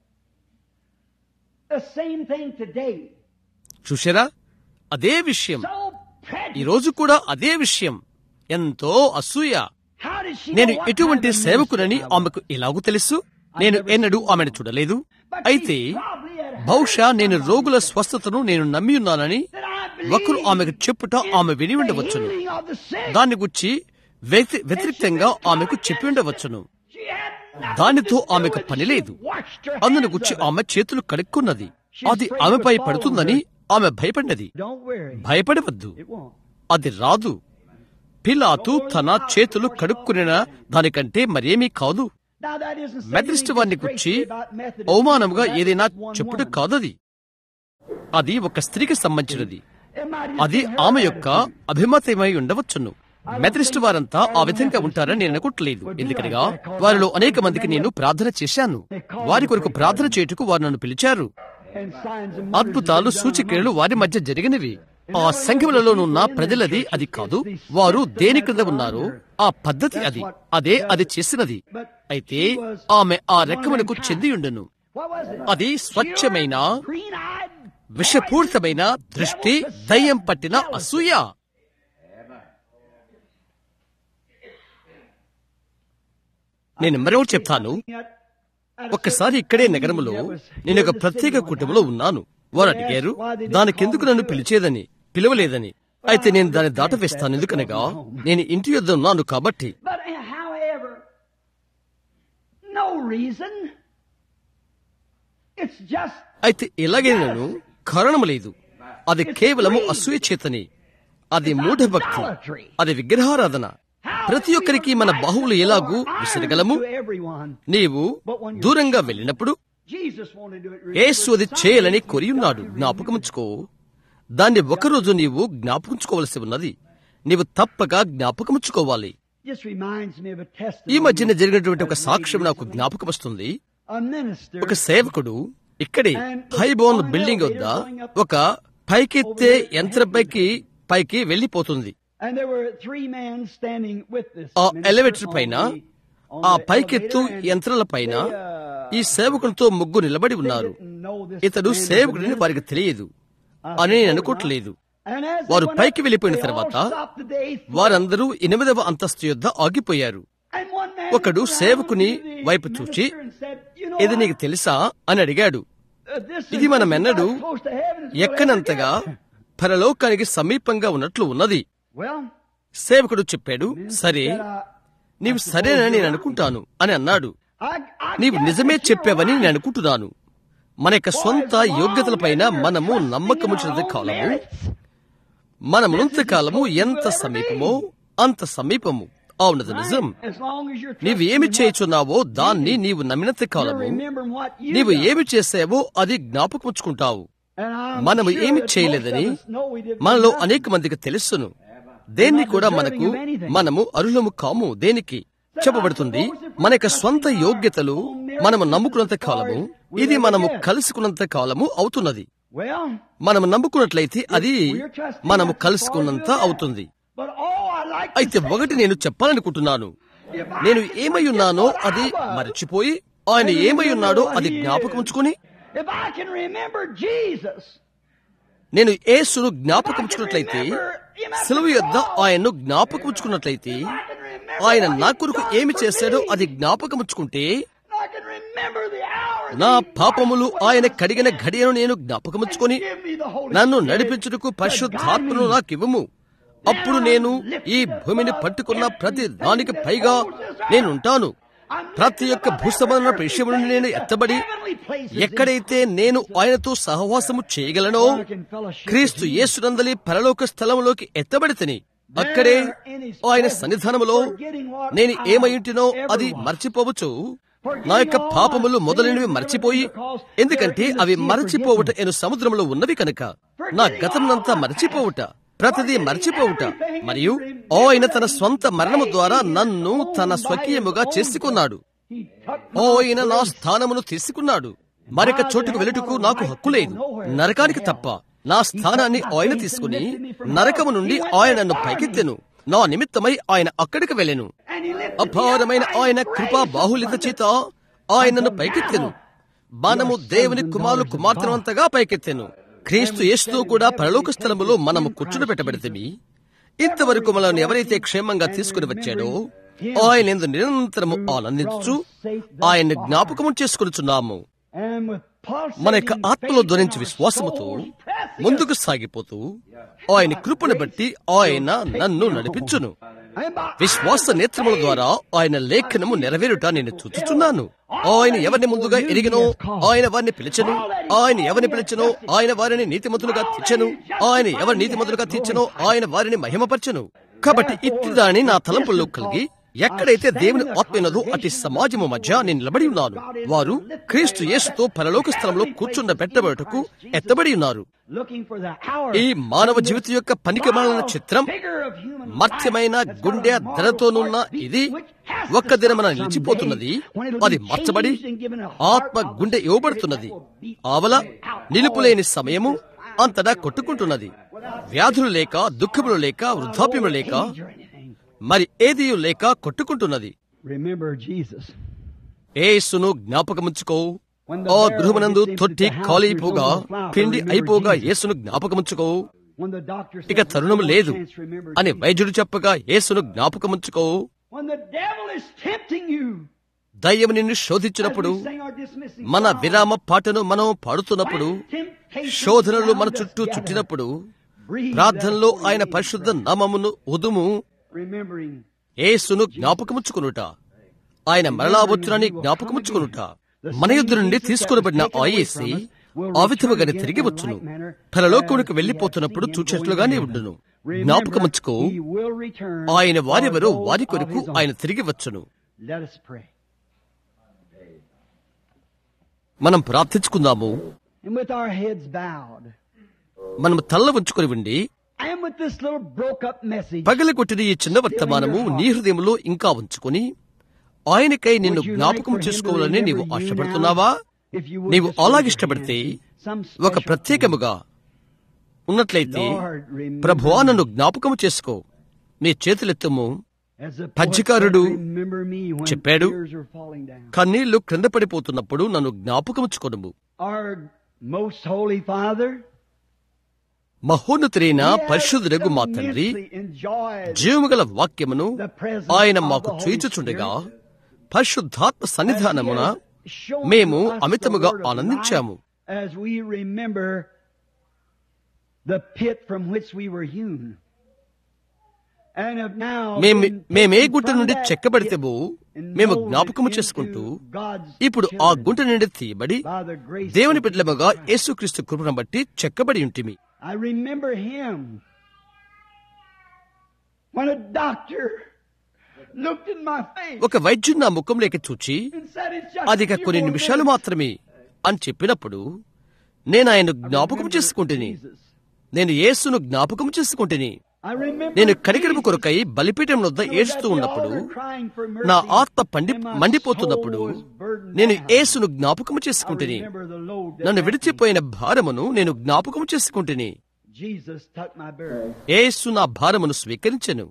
S2: The same thing today.
S1: చూశారా, అదే విషయం
S2: So prejudice.
S1: ఈ రోజు కూడా అదే విషయం. ఎంతో అసూయ.
S2: How did she
S1: నేను
S2: know what
S1: ఎటువంటి
S2: kind of
S1: సేవకునని
S2: minister I was?
S1: ఆమెకు ఎలాగూ తెలుసు? నేను ఎన్నడూ ఆమెను చూడలేదు. అయితే బహుశా నేను రోగుల స్వస్థతను నేను నమ్మి ఉన్నానని ఒకరు ఆమెకు చెప్పుట ఆమె విని ఉండవచ్చును. దాన్ని గురించి వ్యతిరేక్తంగా ఆమెకు చెప్పి ఉండవచ్చును. దానితో ఆమెకు పని లేదు. అందును గురించి ఆమె చేతులు కడుక్కున్నది. అది ఆమెపై పడుతుందని ఆమె భయపడినది. భయపడవద్దు, అది రాదు. పిలాతు తన చేతులు కడుక్కునిన దానికంటే మరేమీ కాదు. మెథడిస్ట్ వారిని గురించి అవమానముగా ఏదైనా చెప్పుడు కాదది. అది ఒక స్త్రీకి సంబంధించినది. అది ఆమె యొక్క అభిమతమై ఉండవచ్చును. మెథడిస్ట్ వారంతా ఆ విధంగా ఉంటారని నేను అనుకోవట్లేదు. ఎందుకనగా వారిలో అనేక మందికి నేను ప్రార్థన చేశాను. వారి కొరకు ప్రార్థన చేయుటకు వారు నన్ను పిలిచారు. అద్భుతాలు, సూచక్రియలు వారి మధ్య జరిగినవి. ఆ సంఘములలోనున్న ప్రజలది అది కాదు. వారు దేని క్రింద ఉన్నారో ఆ పద్ధతి అది. అది చేసినది. అయితే ఆమె ఆ రెక్కమునకు చెందియుండును. అది స్వచ్ఛమైన విషపూరితమైన దృష్టి, దయ్యం పట్టిన అసూయ. నేను మరో చెప్తాను. ఒక్కసారి ఇక్కడే నగరంలో నేను ఒక ప్రత్యేక కుటుంబంలో ఉన్నాను. వారు అడిగారు దానికెందుకు నన్ను పిలవలేదని. అయితే నేను దాన్ని దాటవేస్తాను. ఎందుకనగా నేను ఇంటి యొద్ద ఉన్నాను కాబట్టి. అయితే ఎలాగైనాను కారణము లేదు. అది కేవలము అసూయ చేతని. అది మూఢభక్తి, అది విగ్రహారాధన. ప్రతి ఒక్కరికి మన బాహువులు ఎలాగూ విసరగలము. నీవు దూరంగా వెళ్ళినప్పుడు యేసు అది చేయాలని కోరియున్నాడు. జ్ఞాపకముంచుకో. దాన్ని ఒకరోజు నీవు జ్ఞాపకముంచుకోవలసి ఉన్నది. నీవు తప్పక జ్ఞాపకముంచుకోవాలి. ఈ మధ్యన జరిగినటువంటి ఒక సాక్ష్యం నాకు జ్ఞాపకం వస్తుంది. ఒక సేవకుడు ఇక్కడే హైబోన్ బిల్డింగ్ వద్ద ఒక పైకెత్తే పైకి వెళ్లిపోతుంది. ఆ ఎలివేటర్ పైన, ఆ పైకెత్తు యంత్రాల పైన ఈ సేవకులతో ముగ్గురు నిలబడి ఉన్నారు. ఇతడు సేవకుడిని వారికి తెలియదు అని నేను అనుకోవట్లేదు. వారు పైకి వెళ్లిపోయిన తర్వాత వారందరూ 8వ అంతస్తు యొద్ద ఆగిపోయారు. ఒకడు సేవకుని వైపు చూచి, ఇది నీకు తెలుసా అని అడిగాడు. ఇది మనమెన్నడూ ఎక్కనంతగా పరలోకానికి సమీపంగా ఉన్నట్లు ఉన్నది. సేవకుడు చెప్పాడు, సరే, నీవు సరేనని నేను అనుకుంటాను అని అన్నాడు. నీవు నిజమే చెప్పావని నేను అనుకుంటున్నాను. మన యొక్క సొంత యోగ్యతలపైన మనము నమ్మకముంచినంత కాలము, మనమున్నంత కాలము ఎంత సమీపమో అంత సమీపము. అవునది నిజం. నీవు ఏమి చేయుచున్నావో దాన్ని నీవు నమ్మినంత కాలము నీవు ఏమి చేసావో అది జ్ఞాపకముంచుకుంటావు. మనము ఏమి చేయలేదని మనలో అనేక మందికి తెలుసును. దేన్ని కూడా మనము అర్హులము కాము. దేనికి చెప్పబడుతుంది? మన యొక్క స్వంత యోగ్యతలు మనము నమ్ముకున్నంత కాలము, ఇది మనము కలుసుకున్నంత కాలము అవుతున్నది. మనము నమ్ముకున్నట్లయితే అది మనము కలుసుకున్నంత అవుతుంది. అయితే ఒకటి నేను చెప్పాలనుకుంటున్నాను. నేను ఏమై ఉన్నానో అది మరచిపోయి ఆయన ఏమై ఉన్నాడో అది జ్ఞాపకం ఉంచుకుని, నేను యేసును జ్ఞాపకం ఉంచుకున్నట్లయితే, సిలువ యొద్ద ఆయన్ను జ్ఞాపకం ఉంచుకున్నట్లయితే, ఆయన నా కొరకు ఏమి చేశాడో అది జ్ఞాపకం ఉంచుకుంటే, నా పాపములు ఆయన కడిగిన ఘడియను నేను జ్ఞాపకం ఉంచుకొని నన్ను నడిపించుటకు పరిశుద్ధాత్మను నాకివ్వము. అప్పుడు నేను ఈ భూమిని పట్టుకున్న ప్రతి దానికి పైగా నేనుంటాను. ప్రతి ఒక్క భూసంబంధ విషయమును నేను ఎత్తబడి ఎక్కడైతే నేను ఆయనతో సహవాసము చేయగలనో, క్రీస్తు యేసునందలి పరలోక స్థలములోకి ఎత్తబడితిని. అక్కడే ఆయన సన్నిధానములో నేను ఏమైంటినో అది మర్చిపోవచ్చు. నా యొక్క పాపములు మొదలైనవి మర్చిపోయి, ఎందుకంటే అవి మరచిపోవుట ఎను సముద్రంలో ఉన్నవి కనుక, నా గతమునంతా మర్చిపోవుట, ప్రతిదీ మర్చిపోవుట, మరియు ఆయన తన స్వంత మరణము ద్వారా నన్ను తన స్వకీయముగా చేసుకున్నాడు. ఆయన నా స్థానమును తీసుకున్నాడు. మరొక చోటుకు వెళ్ళుటకు నాకు హక్కు లేదు, నరకానికి తప్ప. నా స్థానాన్ని ఆయన తీసుకుని నరకము నుండి ఆయన నన్ను పైకెత్తెను. నా నిమిత్తమై ఆయన అక్కడికి వెళ్ళెను. అపారమైన ఆయన కృపా బాహుల్యత చేత ఆయనను పైకెత్తెను. మనము దేవుని కుమారులు కుమార్తెనంతగా పైకెత్తెను. క్రీస్తు యేసుతో కూడా పరలోక స్థలములో మనము కూర్చుని పెట్టబడితిమి. ఇంతవరకు మనల్ని ఎవరైతే క్షేమంగా తీసుకుని వచ్చాడో ఆయన యందు నిరంతరము ఆనందించు ఆయన్ని జ్ఞాపకము చేసుకొనుచున్నాము. మన యొక్క ఆత్మలో ధ్వనించే విశ్వాసముతో ముందుకు సాగిపోతూ ఆయన కృపను బట్టి ఆయన నన్ను నడిపించును. విశ్వాస నేత్రముల ద్వారా ఆయన లేఖనము నెరవేరుట నేను చూచుచున్నాను. ఆయన ఎవరిని ముందుగా ఎరిగినో ఆయన వారిని పిలిచెను. ఆయన ఎవరిని పిలిచెనో ఆయన వారిని నీతిమంతులుగా తీర్చెను. ఆయన ఎవరి నీతిమంతులుగా తీర్చెనో ఆయన వారిని మహిమపరచెను. కాబట్టి ఇట్టి దాని నా తలంపుల్లో కలిగి ఎక్కడైతే దేవుని ఆత్మీయునదో అతి సమాజము మధ్య నేను నిలబడి ఉన్నాను. వారు క్రీస్తు యేసుతో పరలోక స్థలంలో కూర్చుండ పెట్టబడుటకు ఎత్తబడి ఉన్నారు. ఈ మానవ జీవితం యొక్క పనికిమాలిన చిత్రం మత్స్యమైన గుండె ధరతోనున్న ఇది ఒక్క దినమున నిలిచిపోతున్నది. అది మార్చబడి ఆత్మ గుండె ఇవ్వబడుతున్నది. ఆవల నిలుపులేని సమయము అంతటా కొట్టుకుంటున్నది. వ్యాధులు లేక, దుఃఖములు లేక, వృద్ధాప్యములు లేక, మరి ఏదియు లేక కొట్టుకుంటున్నది. యేసును జ్ఞాపకముంచుకో. ఆ గృహమునందు తొట్టి ఖాళీ అయిపోగా, పిండి అయిపోగా యేసును జ్ఞాపకముంచుకో. ఇక తరుణము లేదు అని వైద్యుడు చెప్పగా యేసును జ్ఞాపకముంచుకో. దయ్యము నిన్ను శోధించినప్పుడు, మన విరామ పాటను మనం పాడుతున్నప్పుడు, శోధనలు మన చుట్టూ చుట్టినప్పుడు, ప్రార్థనలో ఆయన పరిశుద్ధ నామమును ఉదుము. యేసును జ్ఞాపకముచ్చుకొనుట, ఆయన మరలా వచ్చునని జ్ఞాపకముచ్చుకొనుట. మన యుద్ధ నుండి తీసుకునబడిన ఆ యేసు ఆ విధముగానే తిరిగి వచ్చును. పరలోకమునికి వెళ్లిపోతున్నప్పుడు చూచేట్లుగానే ఉండును. జ్ఞాపకముచ్చుకో, ఆయన వారెవరో వారి కొరకు ఆయన తిరిగి వచ్చును. మనం ప్రార్థించుకుందాము. మనం తల్ల ఉంచుకొని ఉండి, పగలగొట్టిన ఈ చిన్న వర్తమానము నీ హృదయంలో ఇంకా ఉంచుకొని ఆయనకై నిన్ను జ్ఞాపకం చేసుకోవాలని నీవు ఆశపడుతున్నావా? నీవు అలాగిష్టపడితే, ఒక ప్రత్యేకముగా ఉన్నట్లయితే, ప్రభువా నన్ను జ్ఞాపకము చేసుకో, నీ చేతులెత్తము. పద్యకారుడు చెప్పాడు, కన్నీళ్లు క్రింద పడిపోతున్నప్పుడు నన్ను జ్ఞాపకముచ్చుకొనుము. మహోన్నతుడైన పరిశుద్ధుడగు మా తండ్రి, జీవముగల వాక్యమును ఆయన మాకు చూచుచుండగా పరిశుద్ధాత్మ సన్నిధానమున మేము అమితముగా ఆనందించాము. మేమే గుంట నుండి చెక్కబడితేమో మేము జ్ఞాపకము చేసుకుంటూ, ఇప్పుడు ఆ గుంట నుండి తీయబడి దేవుని బిడ్డలముగా యేసుక్రీస్తు కృపను బట్టి చెక్కబడి ఉంటిమి.
S2: I remember him when a doctor looked in my face.
S1: ఒక వైద్యుడు నా ముఖంలోకి చూచి, అది కొన్ని నిమిషాలు మాత్రమే అని చెప్పినప్పుడు నేను ఆయన జ్ఞాపకం చేసుకుంటుని. నేను యేసును జ్ఞాపకం చేసుకుంటుని. నేను కనికరము కొరకై బలిపీఠం వద్ద ఏడుస్తూ ఉన్నప్పుడు, నా ఆత్మ మండిపోతున్నప్పుడు నేను యేసును జ్ఞాపకము చేసుకుంటుని. నన్ను విడిచిపోయిన భారమును నేను జ్ఞాపకము చేసుకుంటుని. యేసు నా భారమును స్వీకరించెను.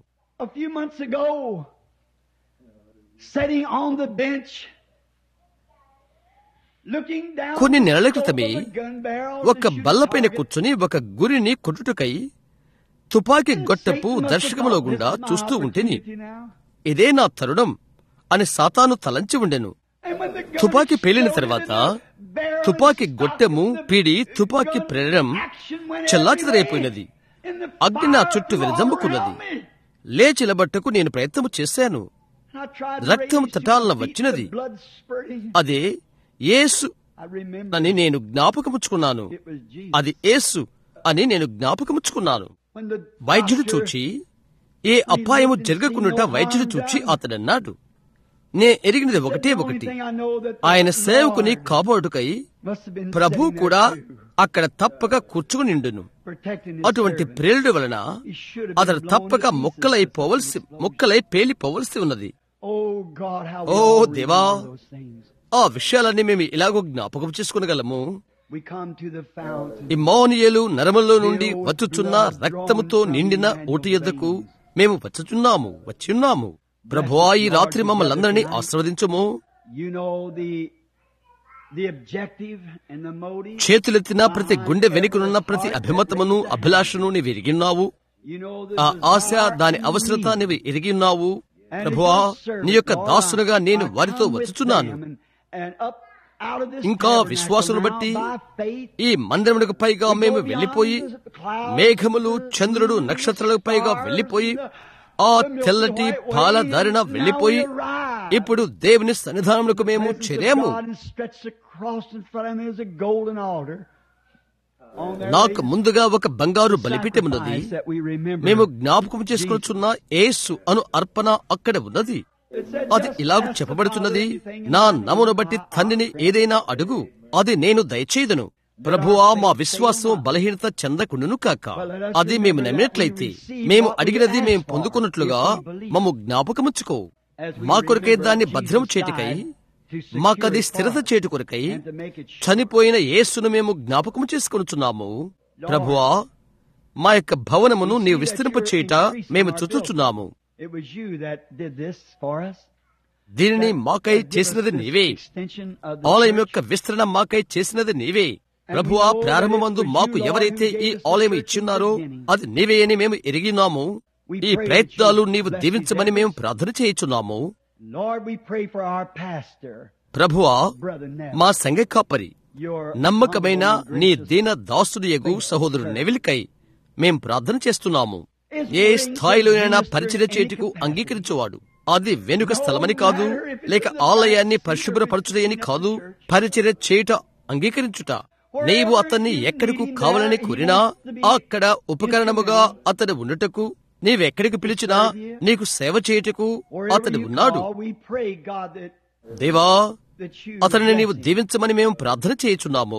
S1: కొన్ని నెలల క్రితమే ఒక బల్లపైన కూర్చుని ఒక గురిని కొట్టుటకై తుపాకీ గొట్టపు దర్శకములో గుండా చూస్తూ ఉంటేని, ఇదే నా తరుణం అని సాతాను తలంచి ఉండెను. తుపాకీ పేలిన తర్వాత తుపాకీ గొట్టెము పీడి తుపాకీ ప్రేరణ చెల్లాచెదరైపోయినది. అగ్ని నా చుట్టూ విరజంబుకున్నది. లేచిలబట్టకు నేను ప్రయత్నము చేశాను. రక్తం తటాలన వచ్చినది. అదే యేసు అని నేను జ్ఞాపకముచ్చుకున్నాను. అది యేసు అని నేను జ్ఞాపకముచ్చుకున్నాను. వైద్యుడు చూచి, ఏ అపాయము జరగకుండా వైద్యుడు చూచి అతడన్నాడు, నే ఎరిగినది ఒకటే ఒకటి, ఆయన సేవకుని కాపాడుకై ప్రభు కూడా అక్కడ తప్పక కూర్చుకునిండును. అటువంటి ప్రేరుడు వలన అతడు తప్పక ముక్కలై పేలిపోవలసి ఉన్నది. ఓ దేవా, ఆ విషయాలన్నీ మేము ఇలాగో జ్ఞాపకం చేసుకునగలము.
S2: we come to the fountain.
S1: Immanuel నరములో నుండి వచ్చుచున్న రక్తముతో నిండిన ఊట యొద్దకు మేము వచ్చియున్నాము. ప్రభువా, ఈ రాత్రి మమ్మల్ని అందరినీ ఆశీర్వదించుము.
S2: You know the objective and the motive.
S1: చేతులెత్తిన ప్రతి గుండె వెనుకనున్న ప్రతి అభిమతమును అభిలాషను నీవు ఎరిగిన్నావు.
S2: You know
S1: ఆ ఆశ, దాని అవసరత నీవు ఎరిగిన్నావు. ప్రభువా, నీ యొక్క దాసునుగా నేను వారితో వచ్చుచున్నాను. ఇంకా విశ్వాసమును బట్టి ఈ మందిరమునకు పైగా మేము వెళ్లిపోయి, మేఘములు, చంద్రుడు, నక్షత్రాలకు పైగా వెళ్లిపోయి, ఆ తెల్లటి పాల దారిన వెళ్లిపోయి, ఇప్పుడు దేవుని సన్నిధానములకు మేము చేరాము. నాకు ముందుగా ఒక బంగారు బలిపీఠమున్నది. మేము జ్ఞాపకం చేసుకొచ్చున్న యేసు అను అర్పణ అక్కడ ఉన్నది. అది ఇలాగ చెప్పబడుతున్నది, నా నమ్మును బట్టి తండ్రిని ఏదైనా అడుగు, అది నేను దయచేయదును. ప్రభువా, మా విశ్వాసం బలహీనత చెందకుండును కాక. అది మేము నమ్మినట్లయితే మేము అడిగినది మేము పొందుకున్నట్లుగా మమ్ము జ్ఞాపకముచ్చుకో. మా కొరకై దాన్ని భద్రం చేటుకై, మాకది స్థిరత చేటు కొరకై చనిపోయిన యేసును మేము జ్ఞాపకము చేసుకొనుచున్నాము. ప్రభువా, మా యొక్క భవనమును నీవు విస్తరింప చేయుట మేము చూచుచున్నాము. దీనిని మాకై చేసినది నీవే. ఆలయం యొక్క విస్తరణ మాకై చేసినది నీవే. ప్రభువా, ప్రారంభమందు మాకు ఎవరైతే ఈ ఆలయం ఇచ్చిన్నారో అది నీవే అని మేము ఎరిగినాము. ఈ ప్రయత్నాలు నీవు దీవించమని మేము ప్రార్థన చేయుచున్నాము. ప్రభువా, మా సంఘ కాపరి, నమ్మకమైన నీ దీన దాసుడియగు సహోదరుడు నెవిల్కై మేం ప్రార్థన చేస్తున్నాము. ఏ స్థాయిలోనైనా పరిచర్య చేటుకు అంగీకరించేవాడు. అది వెనుక స్థలమని కాదు, లేక ఆలయాన్ని పరిశుభ్రపరచుటని కాదు, పరిచర్య చేయుట అంగీకరించుట. నీవు అతన్ని ఎక్కడికి కావాలని కోరినా అక్కడ ఉపకరణముగా అతడు ఉండుటకు, నీవెక్కడికి పిలిచినా నీకు సేవ చేయుటకు అతడు ఉన్నాడు. దేవా, అతనిని నీవు దీవించమని మేము ప్రార్థన చేయుచున్నాము.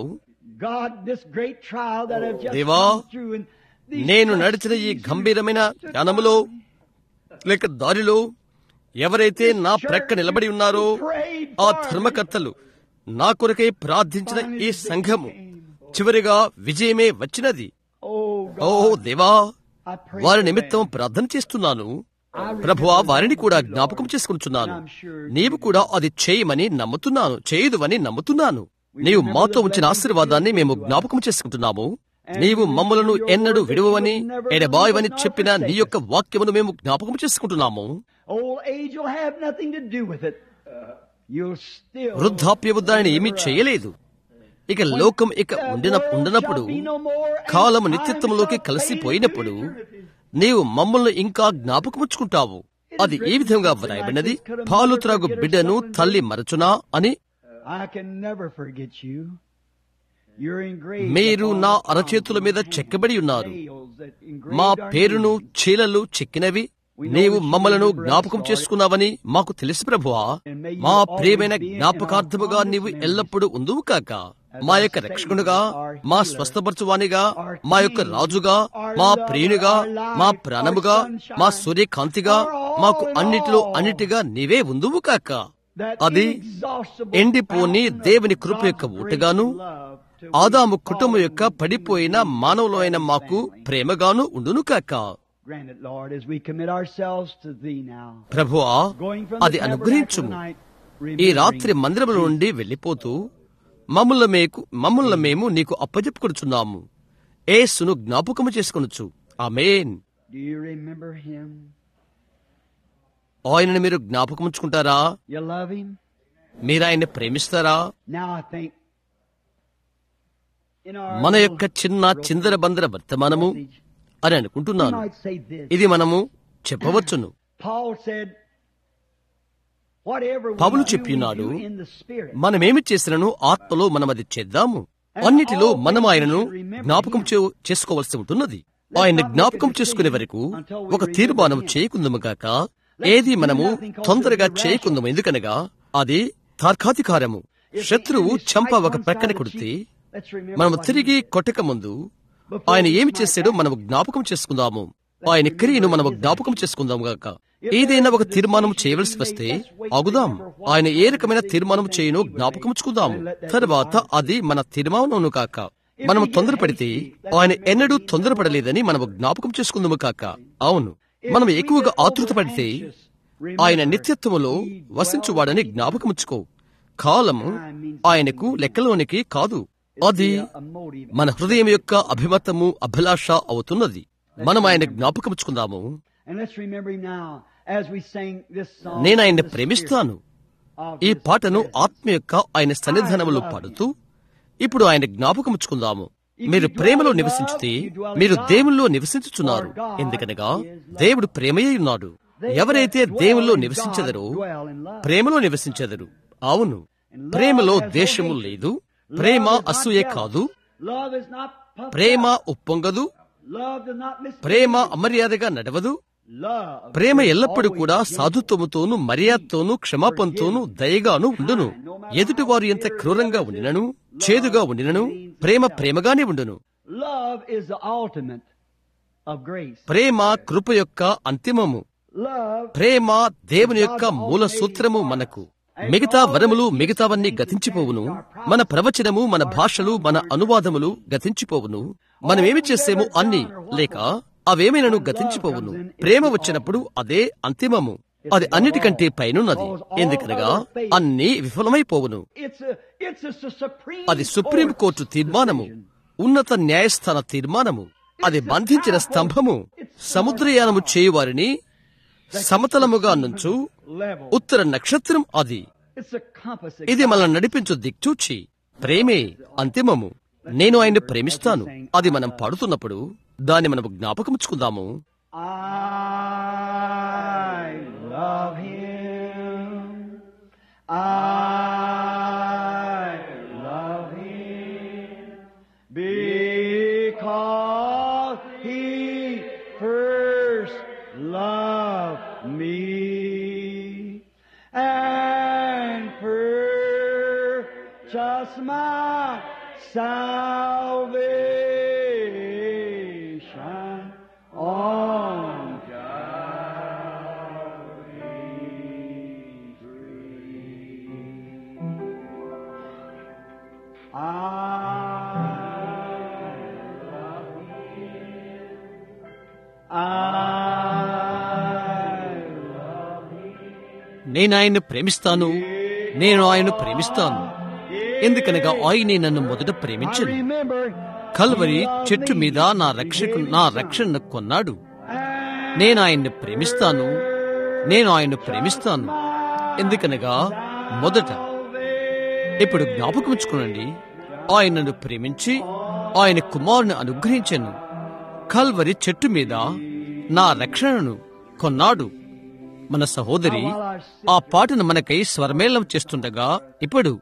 S1: దేవా, నేను నడిచిన ఈ గంభీరమైన జ్ఞానములో లేక దారిలో ఎవరైతే నా ప్రక్క నిలబడి ఉన్నారో ఆ ధర్మకర్తలు, నా కొరకై ప్రార్థించిన ఈ సంఘము చివరిగా విజయమే వచ్చినది. ఓ దేవా, వారి నిమిత్తం ప్రార్థన చేస్తున్నాను. ప్రభువా, వారిని కూడా జ్ఞాపకం చేసుకుంటున్నాను. నీవు కూడా అది చేయమని నమ్ముతున్నాను, చేయదువని నమ్ముతున్నాను. నీవు మాతో ఉంచిన ఆశీర్వాదాన్ని మేము జ్ఞాపకం చేసుకుంటున్నాము. నీవు మమ్మలను ఎన్నడూ విడువని ఎడబాయవని చెప్పిన నీ యొక్క వాక్యమును మేము జ్ఞాపకం చేసుకుంటున్నాము. వృద్ధాప్యము దానిని ఏమీ చేయలేదు. ఇక లోకం ఉండనప్పుడు, కాలము నిత్యత్వంలోకి కలిసిపోయినప్పుడు నీవు మమ్మల్ని ఇంకా జ్ఞాపకముచ్చుకుంటావు. అది ఈ విధంగా వ్రాయబడినది, పాలు త్రాగు బిడ్డను తల్లి మరచునా అని. మీరు నా అరచేతుల మీద చెక్కబడి ఉన్నారు. మా పేరును చీలలు చెక్కినవి. నీవు మమ్మలను జ్ఞాపకం చేసుకున్నావని మాకు తెలుసు ప్రభువా. మా ప్రియమైన జ్ఞాపకార్థముగా నీవు ఎల్లప్పుడూ ఉందువు కాక. మా యొక్క రక్షకునిగా, మా స్వస్థపరచువానిగా, మా యొక్క రాజుగా, మా ప్రియునిగా, మా ప్రాణముగా, మా సూర్యకాంతిగా, మాకు అన్నిటిగా నీవే ఉందువు కాక. అది ఎండిపోని దేవుని కృప యొక్క ఊటగాను, ఆదాము కుటుంబం యొక్క పడిపోయిన మానవులైన మాకు ప్రేమగాను ఉండును కాక. ప్రభువా, అది అనుగ్రహించుము. ఈ రాత్రి మందిరముల నుండి వెళ్లిపోతూ మమ్మల్ని మేము నీకు అప్పజెప్పుకొనుచున్నాము. యేసును జ్ఞాపకము చేసుకొనుచు. ఆమేన్. ఆయనను మీరు జ్ఞాపకముంచుకుంటారా? మీరు ఆయన్ని ప్రేమిస్తారా? మన యొక్క చిన్న చిందర బందర వర్తమానము అని అనుకుంటున్నాను. ఇది మనము చెప్పవచ్చును. పౌలు చెప్పినాడు, మనమేమి చేసినను ఆత్మలో మనమది చేద్దాము. అన్నిటిలో మనం ఆయనను జ్ఞాపకం చేసుకోవలసి ఉంటున్నది. ఆయన జ్ఞాపకం చేసుకునే వరకు ఒక తీర్మానం చేయకుందము గాక. ఏది మనము తొందరగా చేయకుందము. ఎందుకనగా అది తార్కాధికారము. శత్రువు చంప ఒక ప్రక్కన కొడితే మనము తిరిగి కొట్టక ముందు ఆయన ఏమి చేశాడో మనము జ్ఞాపకం చేసుకుందాము. ఆయన క్రియను మనము జ్ఞాపకం చేసుకుందాము గాక. ఏదైనా ఒక తీర్మానం చేయవలసి వస్తే ఆగుదాం. ఆయన ఏ రకమైన తీర్మానం చేయనో జ్ఞాపకముచ్చుకుందాము. తర్వాత అది మన తీర్మానమును కాక మనము తొందరపడితే ఆయన ఎన్నడూ తొందరపడలేదని మనము జ్ఞాపకం చేసుకుందాము కాక. అవును, మనం ఎక్కువగా ఆతృత పడితే ఆయన నిత్యత్వములో వసించువాడని జ్ఞాపకముచ్చుకో. కాలము ఆయనకు లెక్కలోనికి కాదు. అది మన హృదయం యొక్క అభిమతము, అభిలాష అవుతున్నది. మనం ఆయన జ్ఞాపకముచ్చుకుందాము. నేను ఆయన్ని ప్రేమిస్తాను. ఈ పాటను ఆత్మ యొక్క ఆయన సన్నిధానములో పాడుతూ ఇప్పుడు ఆయన జ్ఞాపకముచ్చుకుందాము. మీరు ప్రేమలో నివసించితే మీరు దేవుల్లో నివసించుచున్నారు. ఎందుకనగా దేవుడు ప్రేమయే ఉన్నాడు. ఎవరైతే దేవుల్లో నివసించెదరో ప్రేమలో నివసించెదరు. అవును, ప్రేమలో ద్వేషము లేదు. ప్రేమ అసూయ కాదు. ప్రేమ ఉప్పొంగదు. ప్రేమ అమర్యాదగా నడవదు. ప్రేమ ఎల్లప్పుడూ కూడా సాధుత్వముతోనూ మర్యాదతోనూ క్షమాపణతోనూ దయగాను ఉండును. ఎదుటివారు ఎంత క్రూరంగా ఉండినను, చేదుగా ఉండినను ప్రేమ ప్రేమగానే ఉండును. ప్రేమ కృప యొక్క అంతిమము. ప్రేమ దేవుని యొక్క మూల సూత్రము. మనకు మిగతా వరములు మిగతావన్నీ గతించిపోవును. మన ప్రవచనము, మన భాషలు, మన అనువాదములు గతించిపోవును. మనమేమి చేసేమో అన్ని లేక అవేమైనను గతించిపోవును. ప్రేమ వచ్చినప్పుడు అదే అంతిమము. అది అన్నిటికంటే పైనున్నది. ఎందుకనగా అన్నీ విఫలమైపోవును. అది సుప్రీం కోర్టు తీర్మానము, ఉన్నత న్యాయస్థాన తీర్మానము. అది బంధించిన స్తంభము. సముద్రయానము చేయువారిని సమతలముగా నుంచు ఉత్తర నక్షత్రం. అది ఇది మనల్ని నడిపించు దిక్చూచి. ప్రేమే అంతిమము. నేను ఆయన్ని ప్రేమిస్తాను. అది మనం పాడుతున్నప్పుడు దాన్ని మనం జ్ఞాపకముచ్చుకుందాము.
S2: Salvation on Calvary's tree. I love Him. I love Him.
S1: నేను ఆయన్ను ప్రేమిస్తాను. నేను ఆయన్ను ప్రేమిస్తాను. ఎందుకనగా ఆయనే నన్ను మొదట ప్రేమించను. కల్వరి చెట్టు మీద నా రక్షణను కొన్నాడు. నేను ఆయన్ని ప్రేమిస్తాను. నేను ఆయన్ను ప్రేమిస్తాను. ఎందుకనగా మొదట. ఇప్పుడు జ్ఞాపకముచ్చుకోనండి, ఆయనను ప్రేమించి ఆయన కుమారుని అనుగ్రహించాను. కల్వరి చెట్టు మీద నా రక్షణను కొన్నాడు. మన సహోదరి ఆ పాటను మనకై స్వరమేళనం చేస్తుండగా ఇప్పుడు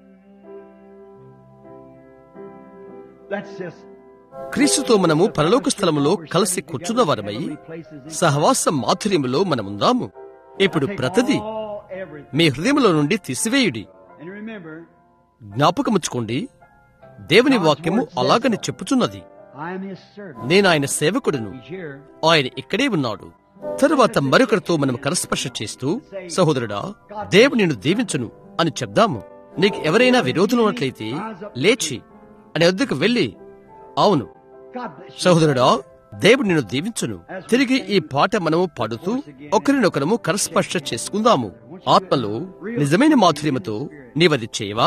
S1: క్రీస్తుతో మనము పరలోక స్థలములో కలిసి కూర్చున్న వారమై సహవాస మాధుర్యములో మనముందాము. ఇప్పుడు ప్రతిదీ మీ హృదయంలో నుండి తీసివేయుడి. జ్ఞాపకముచ్చుకోండి, దేవుని వాక్యము అలాగని చెప్పుచున్నది. నేను ఆయన సేవకుడును. ఆయన ఇక్కడే ఉన్నాడు. తరువాత మరొకరితో మనం కరస్పర్శ చేస్తూ, సహోదరుడా, దేవుడు నిన్ను దీవించును అని చెప్దాము. నీకు ఎవరైనా విరోధులు ఉన్నట్లయితే లేచి అని వద్దకు వెళ్ళి, అవును సహోదరుడా, దేవుడు నిన్ను దీవించును. తిరిగి ఈ పాట మనము పాడుతూ ఒకరినొకరము కరస్పర్శ చేసుకుందాము. ఆత్మలో నిజమైన మాధుర్యముతో నీవది చేయవా?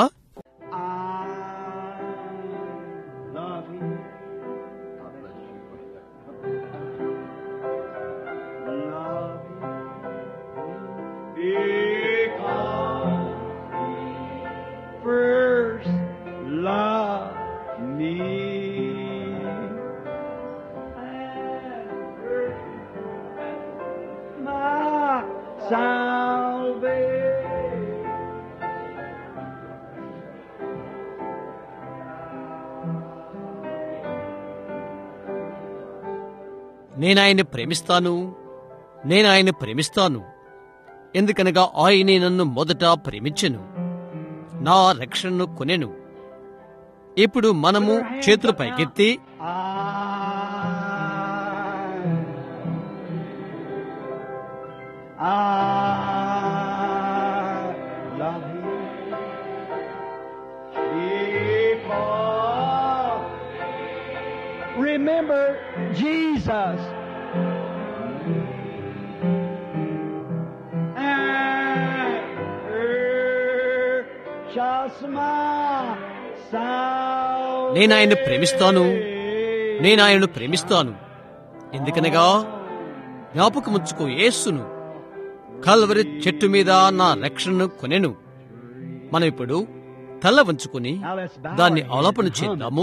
S1: నేను ఆయన్ని ప్రేమిస్తాను. నేను ఆయన్ని ప్రేమిస్తాను. ఎందుకనగా ఆయనే నన్ను మొదట ప్రేమించెను, నా రక్షణను కొనెను. ఇప్పుడు మనము చేతులు పైకెత్తి
S2: remember Jesus.
S1: నేను ఆయన్ను ప్రేమిస్తాను, నేను ఆయనను ప్రేమిస్తాను. ఎందుకనగా జ్ఞాపకముంచుకో, యేసును కల్వరి చెట్టు మీద నా రక్షణను కొనెను. మనం ఇప్పుడు తల వంచుకుని దాన్ని ఆలాపన చేద్దాము.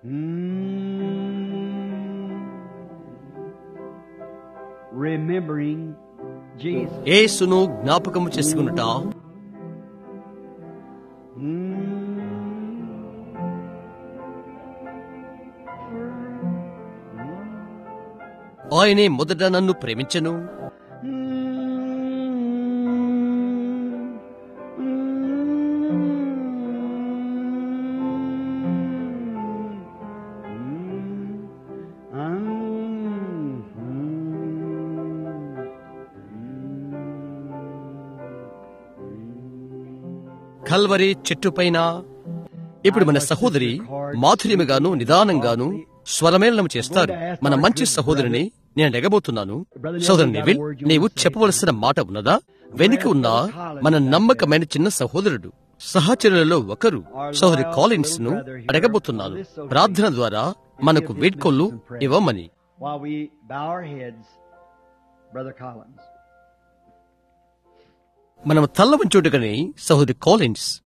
S1: యేసును జ్ఞాపకము చేసుకునుట. ఆయనే మొదట నన్ను ప్రేమించెను. కల్వరి చెట్టుపైన ఇప్పుడు మన సహోదరి మాధుర్యముగాను నిదానంగాను స్వరమేళనం చేస్తారు. మన మంచి సహోదరిని నేను అడగబోతున్నాను. సోదరు నెవిల్, నీవు చెప్పవలసిన మాట ఉన్నదా? వెనుక ఉన్న మన నమ్మకమైన చిన్న సహోదరుడు, సహచరులలో ఒకరు సోదరి కాలిన్స్ ను అడగబోతున్నాను ప్రార్థన ద్వారా మనకు వేడ్కోళ్లు ఇవ్వమని. మనం తల్ల వంచుటకని సహోదరి కాలిన్స్